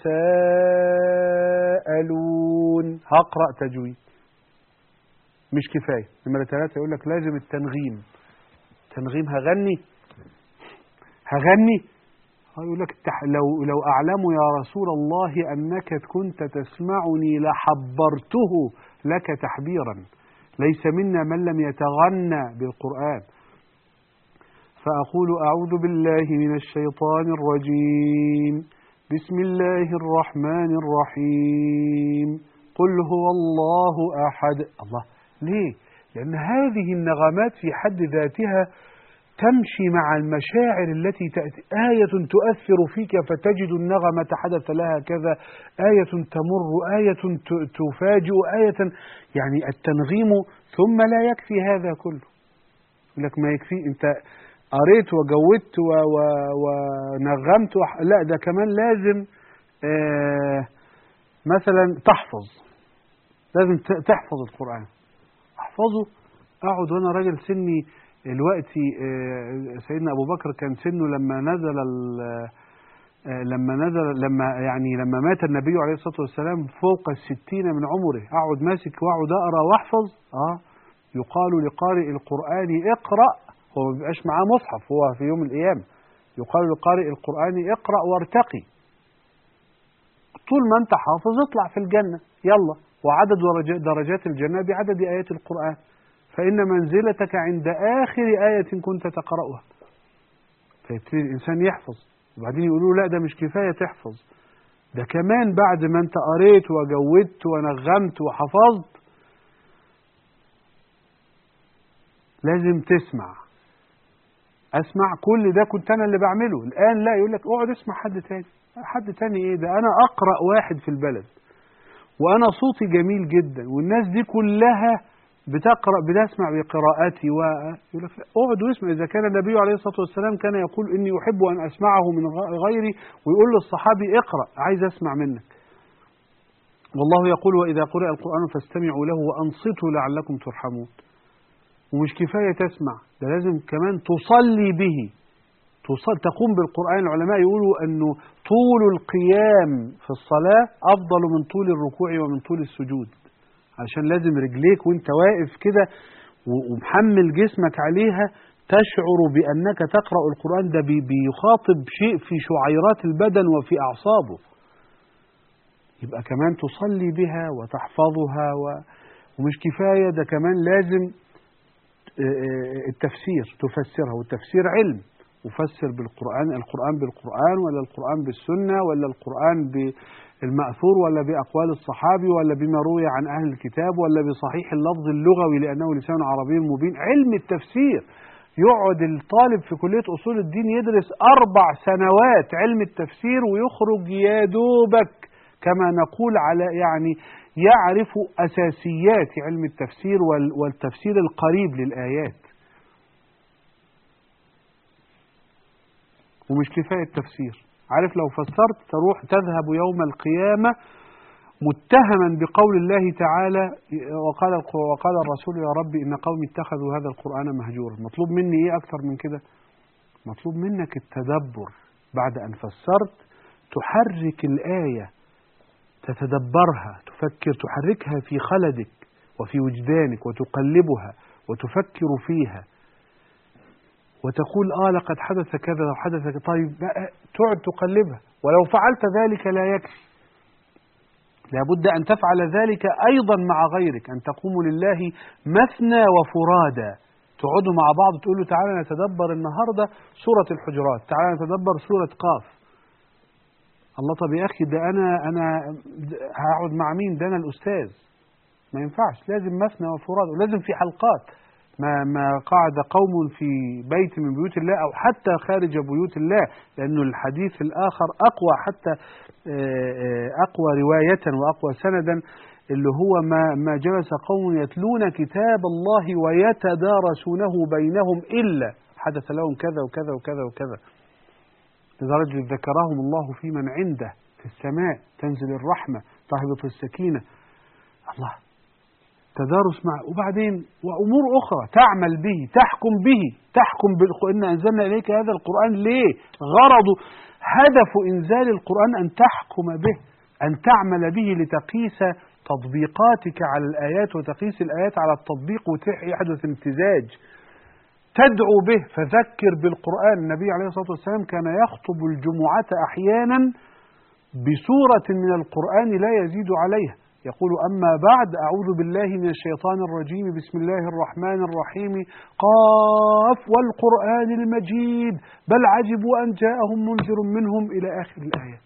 يتساءلون، هقرأ تجويد. مش كفاية. نمرة 3 يقول لك لازم التنغيم. تنغيم، هغني يقول لك لو أعلم يا رسول الله أنك كنت تسمعني لحبرته لك تحبيرا، ليس منا من لم يتغنى بالقرآن. فأقول أعوذ بالله من الشيطان الرجيم، بسم الله الرحمن الرحيم، قل هو الله أحد. الله، ليه؟ لأن هذه النغمات في حد ذاتها تمشي مع المشاعر التي تأتي. آية تؤثر فيك فتجد النغمة حدث لها كذا، آية تمر، آية تفاجئ، آية، يعني التنغيم. ثم لا يكفي هذا كله، يقول لك ما يكفي أنت قريت وجودت ونغمت لا، ده كمان لازم مثلا تحفظ، لازم تحفظ القرآن. احفظه. اقعد وانا راجل سني دلوقتي، سيدنا ابو بكر كان سنه لما لما مات النبي عليه الصلاة والسلام فوق 60 من عمره، اقعد ماسك واقعد اقرا واحفظ. يقال لقارئ القرآن اقرأ، هو ما بيبقاش معاه مصحف، هو في يوم القيامة يقال لقارئ القرآن اقرأ وارتقي، طول ما انت حافظ اطلع في الجنة يلا. وعدد درجات الجنة بعدد آيات القرآن، فإن منزلتك عند آخر آية كنت تقرأها. فيبتدي الإنسان يحفظ، وبعدين يقولوا لا ده مش كفاية تحفظ، ده كمان بعد ما انت قريت وجودت ونغمت وحفظت لازم تسمع. أسمع كل ده كنت أنا اللي بعمله. الآن لا، يقول لك اقعد اسمع حد تاني. حد تاني إيه ده؟ أنا أقرأ واحد في البلد وأنا صوتي جميل جدا والناس دي كلها بتسمع بقراءاتي يقول لك اقعد واسمع. إذا كان النبي عليه الصلاة والسلام كان يقول إني أحب أن أسمعه من غيري، ويقول للصحابي اقرأ عايز أسمع منك. والله يقول وإذا قرئ القرآن فاستمعوا له وأنصتوا لعلكم ترحمون. ومش كفاية تسمع، ده لازم كمان تصلي به، تقوم بالقرآن. العلماء يقولوا أنه طول القيام في الصلاة أفضل من طول الركوع ومن طول السجود، عشان لازم رجليك وانت واقف كده ومحمل جسمك عليها تشعر بأنك تقرأ القرآن. ده بيخاطب شيء في شعيرات البدن وفي أعصابه. يبقى كمان تصلي بها وتحفظها ومش كفاية، ده كمان لازم التفسير تفسرها، والتفسير علم. وفسر بالقرآن، القرآن بالقرآن ولا القرآن بالسنة ولا القرآن بالمأثور ولا بأقوال الصحابي ولا بما روي عن أهل الكتاب ولا بصحيح اللفظ اللغوي لأنه لسان عربي مبين. علم التفسير يقعد الطالب في كلية أصول الدين يدرس 4 سنوات علم التفسير ويخرج يا دوبك كما نقول على يعني يعرف أساسيات علم التفسير والتفسير القريب للآيات. ومش كفاية التفسير، عارف لو فسرت تروح تذهب يوم القيامة متهما بقول الله تعالى وقال الرسول يا رب إن قومي اتخذوا هذا القرآن مهجورا. مطلوب مني إيه أكتر من كده؟ مطلوب منك التدبر. بعد أن فسرت تحرك الآية، تتدبرها، تفكر، تحركها في خلدك وفي وجدانك وتقلبها وتفكر فيها وتقول لقد حدث كذا وحدث كذا. طيب تقعد تقلبها. ولو فعلت ذلك لا يكفي، لابد أن تفعل ذلك أيضا مع غيرك، أن تقوموا لله مثنى وفرادا، تقعدوا مع بعض تقولوا تعالى نتدبر النهاردة سورة الحجرات، تعالى نتدبر سورة قاف. الله، طب يا أخي ده أنا هقعد مع مين؟ ده أنا الأستاذ. ما ينفعش، لازم مثنى وفرادا، ولازم في حلقات. ما قعد قوم في بيت من بيوت الله أو حتى خارج بيوت الله، لأنه الحديث الآخر أقوى، حتى أقوى رواية وأقوى سندا، اللي هو ما جلس قوم يتلون كتاب الله ويتدارسونه بينهم إلا حدث لهم كذا وكذا وكذا وكذا، لدرجة ذكرهم الله في من عنده في السماء، تنزل الرحمة، تهبط السكينة. الله، تدارس مع، وبعدين وأمور أخرى تعمل به، تحكم إن أنزلنا إليك هذا القرآن. ليه؟ غرضه، هدف إنزال القرآن أن تحكم به، أن تعمل به لتقيس تطبيقاتك على الآيات وتقيس الآيات على التطبيق ويحدث امتزاج. تدعو به، فذكر بالقرآن. النبي عليه الصلاة والسلام كان يخطب الجمعة أحيانا بسورة من القرآن لا يزيد عليها، يقول أما بعد أعوذ بالله من الشيطان الرجيم بسم الله الرحمن الرحيم قاف والقرآن المجيد بل عجبوا أن جاءهم منذر منهم إلى آخر الآيات.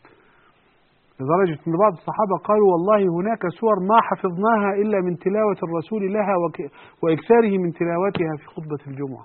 لدرجة أن بعض الصحابة قالوا والله هناك سور ما حفظناها إلا من تلاوة الرسول لها وإكثاره من تلاوتها في خطبة الجمعة.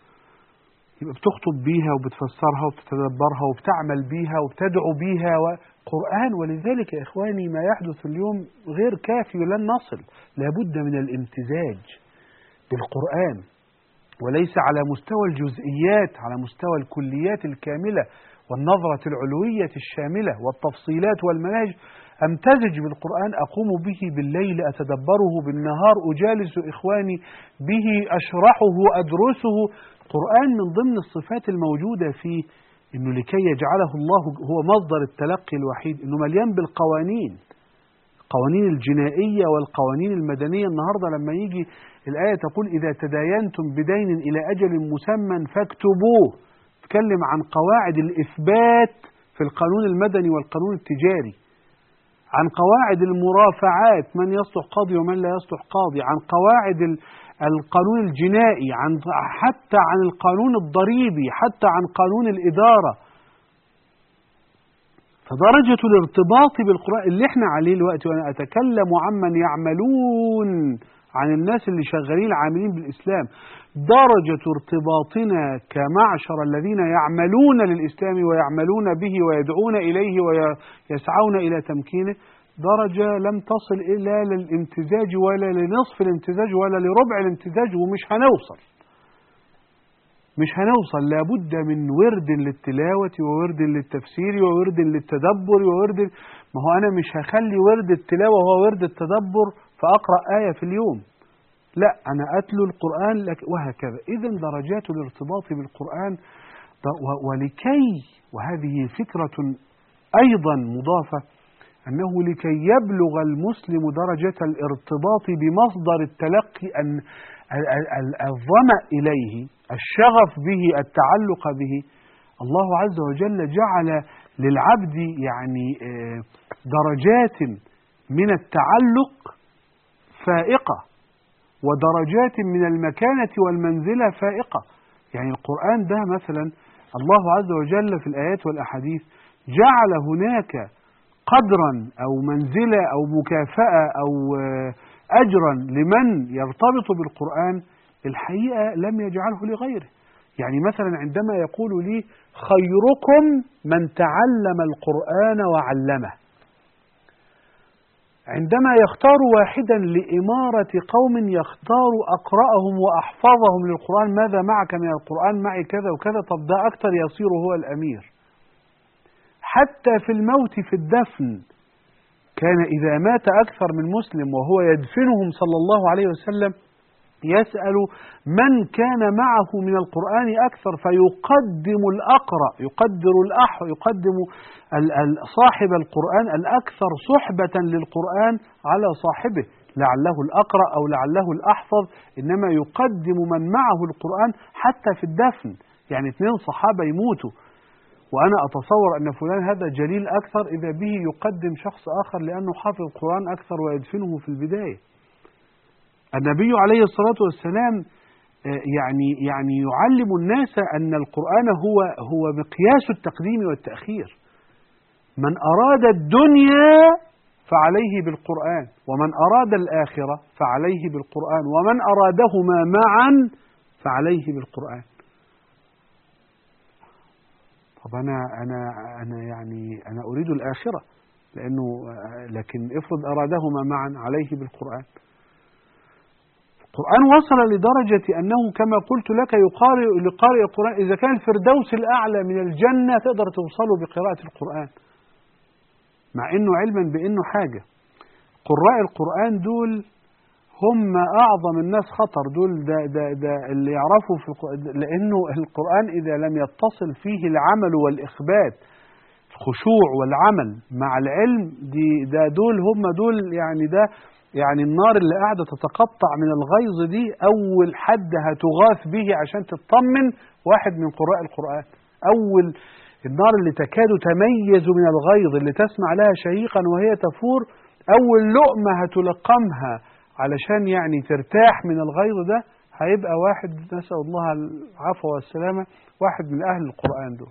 يبقى بتخطب بيها وبتفسرها وبتتدبرها وبتعمل بيها وبتدعو بيها قرآن. ولذلك يا إخواني ما يحدث اليوم غير كافي ولن نصل، لابد من الامتزاج بالقرآن، وليس على مستوى الجزئيات، على مستوى الكليات الكاملة والنظرة العلوية الشاملة والتفصيلات والمناهج. أمتزج بالقرآن، أقوم به بالليل أتدبره، بالنهار أجالس إخواني به، أشرحه أدرسه. القرآن من ضمن الصفات الموجودة فيه إنه لكي يجعله الله هو مصدر التلقي الوحيد، إنه مليان بالقوانين، القوانين الجنائية والقوانين المدنية. النهاردة لما يجي الآية تقول إذا تداينتم بدين إلى أجل مسمى فاكتبوه، تتكلم عن قواعد الإثبات في القانون المدني والقانون التجاري، عن قواعد المرافعات، من يصلح قاضي ومن لا يصلح قاضي، عن قواعد القانون الجنائي، حتى عن القانون الضريبي، حتى عن قانون الإدارة. فدرجة الارتباط بالقرآن اللي احنا عليه الوقت، وأنا أتكلم عمن يعملون عن الناس اللي شغالين عاملين بالإسلام. درجة ارتباطنا كمعشر الذين يعملون للإسلام ويعملون به ويدعون إليه ويسعون إلى تمكينه درجة لم تصل إلا للامتزاج ولا لنصف الامتزاج ولا لربع الامتزاج، ومش هنوصل. مش هنوصل. لابد من ورد للتلاوة وورد للتفسير وورد للتدبر وورد. ما هو أنا مش هخلي ورد التلاوة هو ورد التدبر فأقرأ آية في اليوم، لا، أنا أتلو القرآن وهكذا. إذن درجات الارتباط بالقرآن. ولكي، وهذه فكرة أيضا مضافة، أنه لكي يبلغ المسلم درجة الارتباط بمصدر التلقي، أن الظمأ إليه، الشغف به، التعلق به، الله عز وجل جعل للعبد يعني درجات من التعلق فائقة، ودرجات من المكانة والمنزلة فائقة. يعني القرآن ده مثلا الله عز وجل في الآيات والأحاديث جعل هناك قدرا أو منزلة أو مكافأة أو أجرا لمن يرتبط بالقرآن الحقيقة لم يجعله لغيره. يعني مثلا عندما يقول لي خيركم من تعلم القرآن وعلمه، عندما يختار واحدا لإمارة قوم يختار أقرأهم وأحفظهم للقرآن، ماذا معك من القرآن؟ معي كذا وكذا. طب ده أكتر يصير هو الأمير. حتى في الموت في الدفن كان إذا مات أكثر من مسلم وهو يدفنهم صلى الله عليه وسلم يسأل من كان معه من القرآن أكثر فيقدم الأقرأ، يقدم صاحب القرآن الأكثر صحبة للقرآن على صاحبه، لعله الأقرأ أو لعله الأحفظ، إنما يقدم من معه القرآن حتى في الدفن. يعني 2 صحابة يموتوا وأنا أتصور أن فلان هذا جليل أكثر، إذا به يقدم شخص آخر لأنه حافظ القرآن أكثر ويدفنه في البداية. النبي عليه الصلاة والسلام يعني يعلم الناس أن القرآن هو مقياس التقديم والتأخير. من أراد الدنيا فعليه بالقرآن، ومن أراد الآخرة فعليه بالقرآن، ومن أرادهما معا فعليه بالقرآن. طب أنا أريد الآخرة لكن افرض أرادهما معا عليه بالقرآن. القرآن وصل لدرجة أنه كما قلت لك لقارئ القرآن إذا كان الفردوس الأعلى من الجنة تقدر توصله بقراءة القرآن، مع أنه علما بأنه حاجة. قراء القرآن دول هم أعظم الناس خطر. دول ده اللي يعرفوا لأنه القرآن إذا لم يتصل فيه العمل والإخبات، الخشوع والعمل مع العلم، دول يعني النار اللي قاعدة تتقطع من الغيظ دي، أول حد هتغاث به عشان تطمن واحد من قراء القرآن. أول النار اللي تكاد تميز من الغيظ، اللي تسمع لها شهيقا وهي تفور، أول لقمة هتلقمها علشان يعني ترتاح من الغيظ ده هيبقى واحد، نسأل الله العفو والسلامة، واحد من أهل القرآن دول.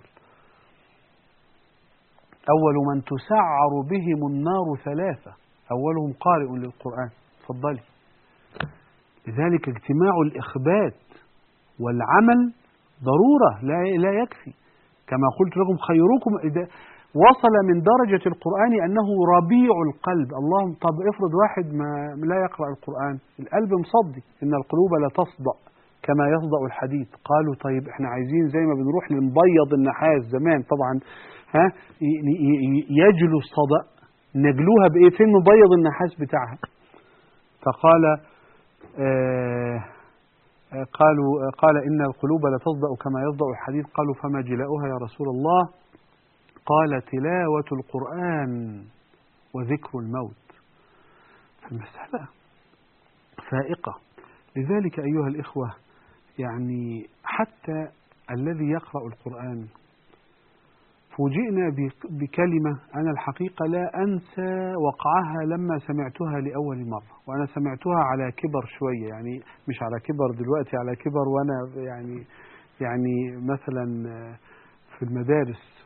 أول من تسعر بهم النار 3، أولهم قارئ للقرآن. تفضلي. لذلك اجتماع الإخبات والعمل ضرورة، لا يكفي. كما قلت لكم خيركم إذا وصل من درجة القرآن أنه ربيع القلب. اللهم طب افرض واحد ما لا يقرأ القرآن، القلب مصدي، إن القلوب لا تصدأ كما يصدأ الحديد. قالوا طيب احنا عايزين زي ما بنروح لنبيض النحاس زمان طبعا، يجلو الصدأ، نجلوها بإيه؟ فين نبيض النحاس بتاعها؟ فقال قال إن القلوب لا تصدأ كما يصدأ الحديد. قالوا فما جلاؤها يا رسول الله؟ قال تلاوة القرآن وذكر الموت. فالمسألة فائقة. لذلك أيها الإخوة يعني حتى الذي يقرأ القرآن، فوجئنا بكلمة أنا الحقيقة لا أنسى وقعها لما سمعتها لأول مرة، وأنا سمعتها على كبر شوية، يعني مش على كبر دلوقتي، على كبر وأنا يعني مثلا في المدارس.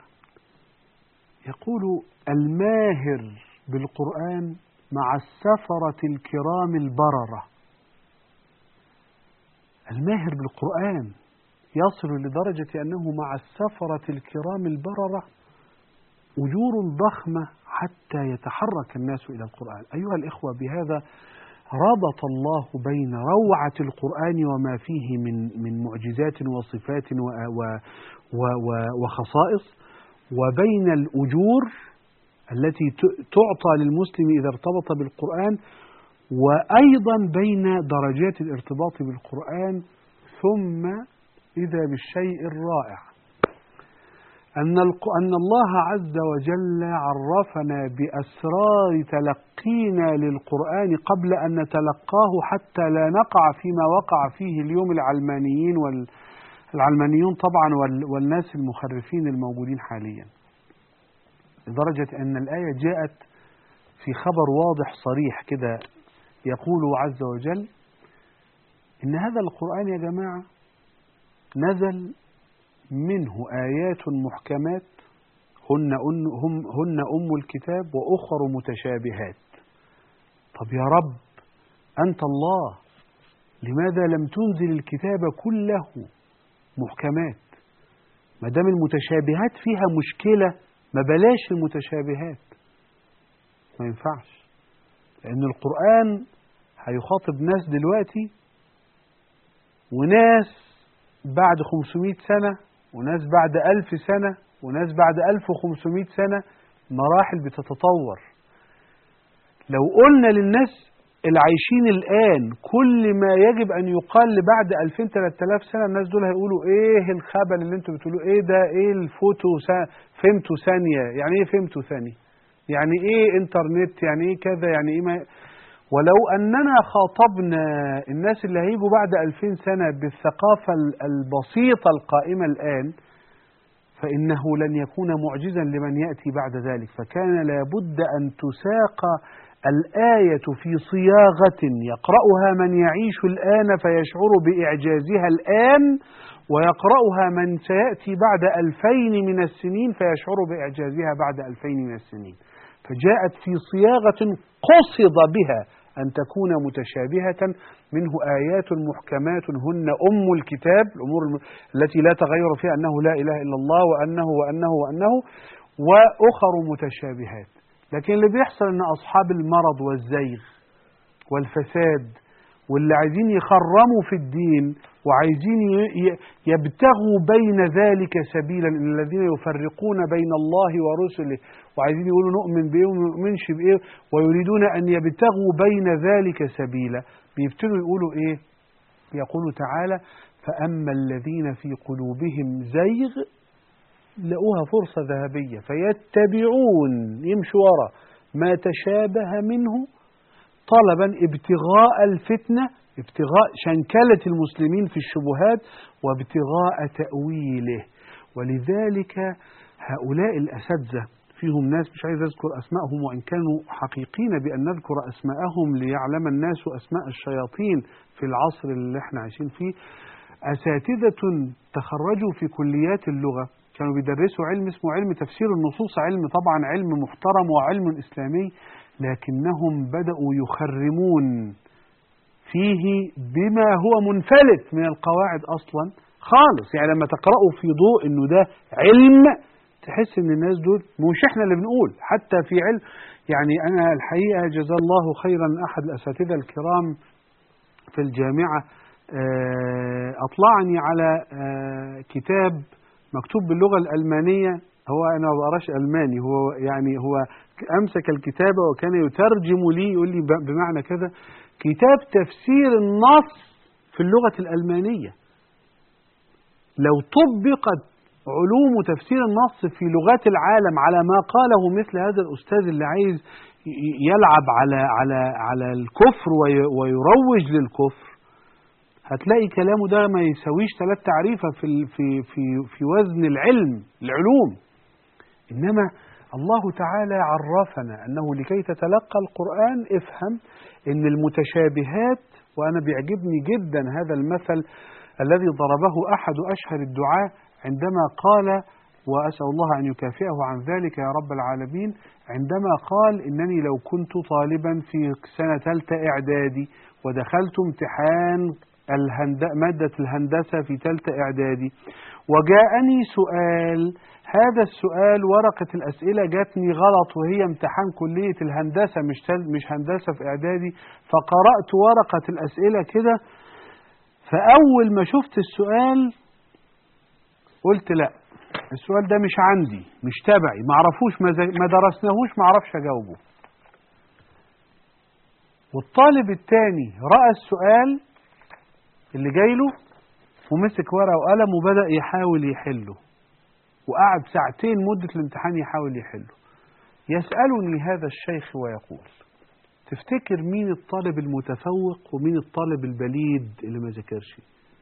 يقول الماهر بالقرآن مع السفرة الكرام البررة الماهر بالقرآن يصل لدرجة أنه مع السفرة الكرام البررة أجور ضخمة حتى يتحرك الناس إلى القرآن. أيها الإخوة، بهذا ربط الله بين روعة القرآن وما فيه من معجزات وصفات وخصائص، وبين الأجور التي تعطى للمسلم إذا ارتبط بالقرآن، وأيضا بين درجات الارتباط بالقرآن. ثم إذا بالشيء الرائع أن الله عز وجل عرفنا بأسرار تلقينا للقرآن قبل أن نتلقاه، حتى لا نقع فيما وقع فيه اليوم العلمانيون طبعا والناس المخرفين الموجودين حاليا، لدرجة أن الآية جاءت في خبر واضح صريح كده يقول عز وجل إن هذا القرآن يا جماعة نزل منه آيات محكمات هن أم الكتاب وأخر متشابهات. طب يا رب أنت الله، لماذا لم تنزل الكتاب كله محكمات؟ ما دام المتشابهات فيها مشكلة ما بلاش المتشابهات، ما ينفعش، لأن القرآن هيخاطب ناس دلوقتي وناس بعد 500 سنة وناس بعد 1000 سنة وناس بعد 1500 سنة، مراحل بتتطور. لو قلنا للناس اللي عايشين الآن كل ما يجب أن يقال لبعد 2000-3000 سنة، الناس دول هيقولوا إيه الخبل اللي انتوا بتقولوا، إيه ده، إيه الفوتو فهمتوا ثانية، يعني إيه فهمتوا ثانية، يعني إيه إنترنت، يعني إيه كذا، يعني إيه ما. ولو أننا خاطبنا الناس اللي هيجوا بعد 2000 سنة بالثقافة البسيطة القائمة الآن، فإنه لن يكون معجزا لمن يأتي بعد ذلك. فكان لابد أن تساق الآية في صياغة يقرأها من يعيش الآن فيشعر بإعجازها الآن، ويقرأها من سيأتي بعد 2000 من السنين فيشعر بإعجازها بعد 2000 من السنين. فجاءت في صياغة قصد بها أن تكون متشابهة، منه آيات محكمات هن أم الكتاب، الأمور التي لا تغير فيها أنه لا إله إلا الله وأنه وأخر متشابهات. لكن اللي بيحصل أن أصحاب المرض والزيغ والفساد واللي عايزين يخرموا في الدين وعايزين يبتغوا بين ذلك سبيلا، الذين يفرقون بين الله ورسله وعايزين يقولوا نؤمن بإيه وما نؤمنش بإيه ويريدون أن يبتغوا بين ذلك سبيلا، بيبتدوا يقولوا إيه؟ يقول تعالى: فأما الذين في قلوبهم زيغ لقوها فرصة ذهبية فيتبعون، يمشوا وراء ما تشابه منه طلبا ابتغاء الفتنة، ابتغاء شنكلة المسلمين في الشبهات وابتغاء تأويله. ولذلك هؤلاء الأساتذة فيهم ناس مش عايز أذكر أسمائهم وإن كانوا حقيقين بأن نذكر أسماءهم ليعلم الناس أسماء الشياطين في العصر اللي احنا عايشين فيه، أساتذة تخرجوا في كليات اللغة، كانوا بيدرسوا علم اسمه علم تفسير النصوص، علم طبعا علم محترم وعلم إسلامي، لكنهم بدأوا يخرمون فيه بما هو منفلت من القواعد أصلا خالص. يعني لما تقرأوا في ضوء أنه ده علم تحس أن الناس دول مش احنا اللي بنقول، حتى في علم. يعني أنا الحقيقة جزا الله خيرا أحد الأساتذة الكرام في الجامعة أطلعني على كتاب مكتوب باللغة الألمانية. هو أنا ما بقراش ألماني، هو يعني هو أمسك الكتابة وكان يترجم لي، يقول لي بمعنى كذا، كتاب تفسير النص في اللغة الألمانية. لو طبقت علوم تفسير النص في لغات العالم على ما قاله مثل هذا الأستاذ اللي عايز يلعب على الكفر ويروج للكفر، هتلاقي كلامه ده ما يسويش 3 تعريفة في وزن العلوم. إنما الله تعالى عرفنا أنه لكي تتلقى القرآن افهم أن المتشابهات، وأنا بيعجبني جدا هذا المثل الذي ضربه أحد أشهر الدعاة عندما قال، وأسأل الله أن يكافئه عن ذلك يا رب العالمين، عندما قال: إنني لو كنت طالبا في سنة 3 إعدادي ودخلت امتحان مادة الهندسة في ثالثة إعدادي، وجاءني سؤال. هذا السؤال ورقة الأسئلة جاتني غلط، وهي امتحان كلية الهندسة مش هندسة في إعدادي. فقرأت ورقة الأسئلة كده، فأول ما شفت السؤال قلت لا، السؤال ده مش عندي، مش تبعي، معرفوش، ما درسناهوش، معرفش أجاوبه. والطالب الثاني رأى السؤال اللي جايله ومسك ورقة وقلم وبدأ يحاول يحله، وقعد ساعتين مدة الامتحان يحاول يحله. يسألني هذا الشيخ ويقول: تفتكر مين الطالب المتفوق ومين الطالب البليد اللي ما ذاكرش؟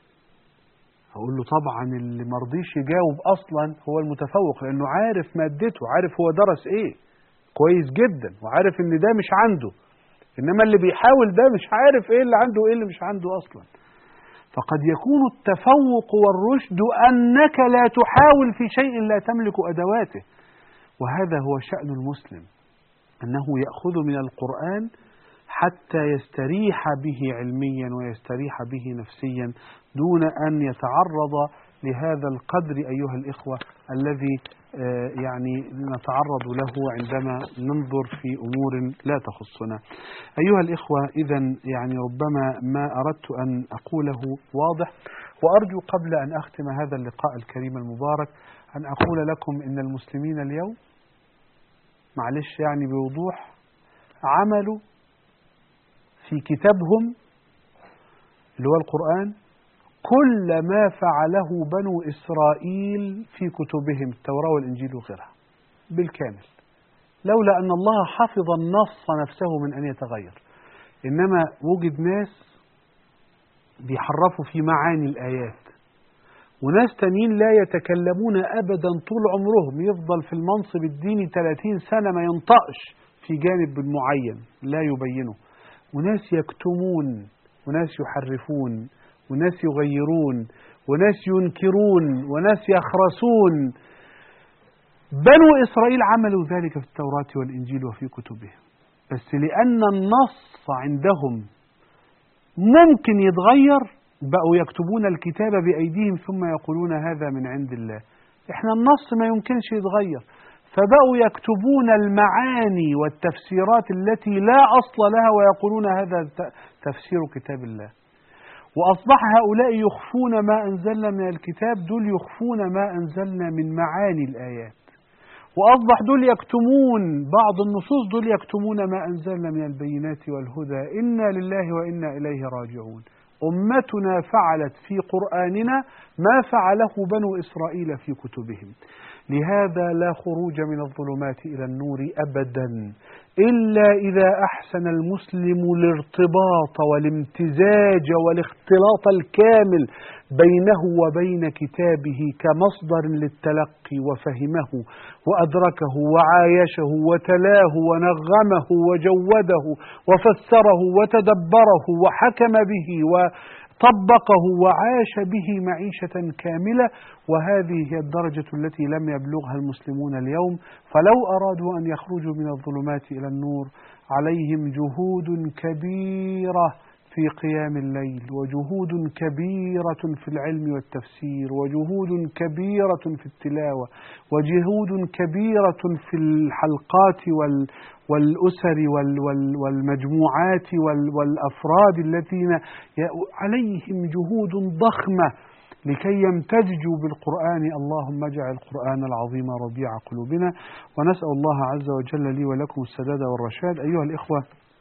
أقول له طبعا اللي مرضيش يجاوب أصلا هو المتفوق، لأنه عارف مادته، عارف هو درس إيه كويس جدا، وعارف إن ده مش عنده. إنما اللي بيحاول ده مش عارف إيه اللي عنده وإيه اللي مش عنده أصلا. فقد يكون التفوق والرشد أنك لا تحاول في شيء لا تملك أدواته. وهذا هو شأن المسلم، أنه يأخذ من القرآن حتى يستريح به علميا ويستريح به نفسيا، دون أن يتعرض لهذا القدر أيها الإخوة الذي يعني نتعرض له عندما ننظر في أمور لا تخصنا. أيها الإخوة، إذن يعني ربما ما أردت أن أقوله واضح، وأرجو قبل أن أختم هذا اللقاء الكريم المبارك أن أقول لكم إن المسلمين اليوم، معلش يعني بوضوح، عملوا في كتابهم اللي هو القرآن كل ما فعله بنو إسرائيل في كتبهم التوراة والإنجيل وغيرها بالكامل، لولا أن الله حفظ النص نفسه من أن يتغير. إنما وجد ناس بيحرفوا في معاني الآيات، وناس تانيين لا يتكلمون أبدا طول عمرهم، يفضل في المنصب الديني 30 سنة ما ينطقش في جانب معين لا يبينه، وناس يكتمون، وناس يحرفون، وناس يغيرون، وناس ينكرون، وناس يخرسون. بنو إسرائيل عملوا ذلك في التوراة والإنجيل وفي كتبهم، بس لأن النص عندهم ممكن يتغير بقوا يكتبون الكتاب بأيديهم ثم يقولون هذا من عند الله. إحنا النص ما يمكنش يتغير، فبقوا يكتبون المعاني والتفسيرات التي لا أصل لها ويقولون هذا تفسير كتاب الله. وأصبح هؤلاء يخفون ما أنزلنا من الكتاب، دول يخفون ما أنزلنا من معاني الآيات. وأصبح دول يكتمون بعض النصوص، دول يكتمون ما أنزلنا من البينات والهدى. إنا لله وإنا إليه راجعون. أمتنا فعلت في قرآننا ما فعله بنو إسرائيل في كتبهم. لهذا لا خروج من الظلمات إلى النور أبدا إلا إذا أحسن المسلم الارتباط والامتزاج والاختلاط الكامل بينه وبين كتابه كمصدر للتلقي، وفهمه وأدركه وعايشه وتلاه ونغمه وجوده وفسره وتدبره وحكم به وطبقه وعاش به معيشة كاملة. وهذه هي الدرجة التي لم يبلغها المسلمون اليوم. فلو أرادوا أن يخرجوا من الظلمات إلى النور عليهم جهود كبيرة في قيام الليل، وجهود كبيرة في العلم والتفسير، وجهود كبيرة في التلاوة، وجهود كبيرة في الحلقات والأسر والمجموعات والأفراد الذين عليهم جهود ضخمة لكي يمتزجوا بالقرآن. اللهم اجعل القرآن العظيم ربيع قلوبنا، ونسأل الله عز وجل لي ولكم السداد والرشاد. أيها الإخوة،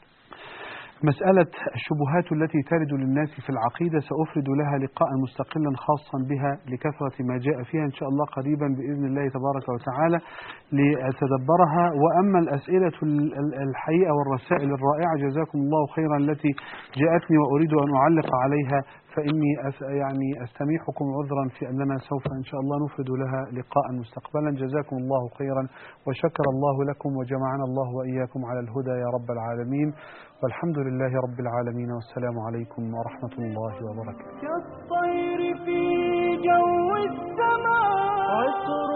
مسألة الشبهات التي ترد للناس في العقيدة سأفرد لها لقاء مستقلا خاصا بها لكثرة ما جاء فيها إن شاء الله قريبا بإذن الله تبارك وتعالى لأتدبرها. وأما الأسئلة الحقيقة والرسائل الرائعة جزاكم الله خيرا التي جاءتني وأريد أن أعلق عليها، فإني يعني أستميحكم عذرا في أننا سوف إن شاء الله نفرد لها لقاء مستقبلا. جزاكم الله خيرا وشكر الله لكم، وجمعنا الله وإياكم على الهدى يا رب العالمين، والحمد لله رب العالمين، والسلام عليكم ورحمة الله وبركاته. كالطير في جو السماء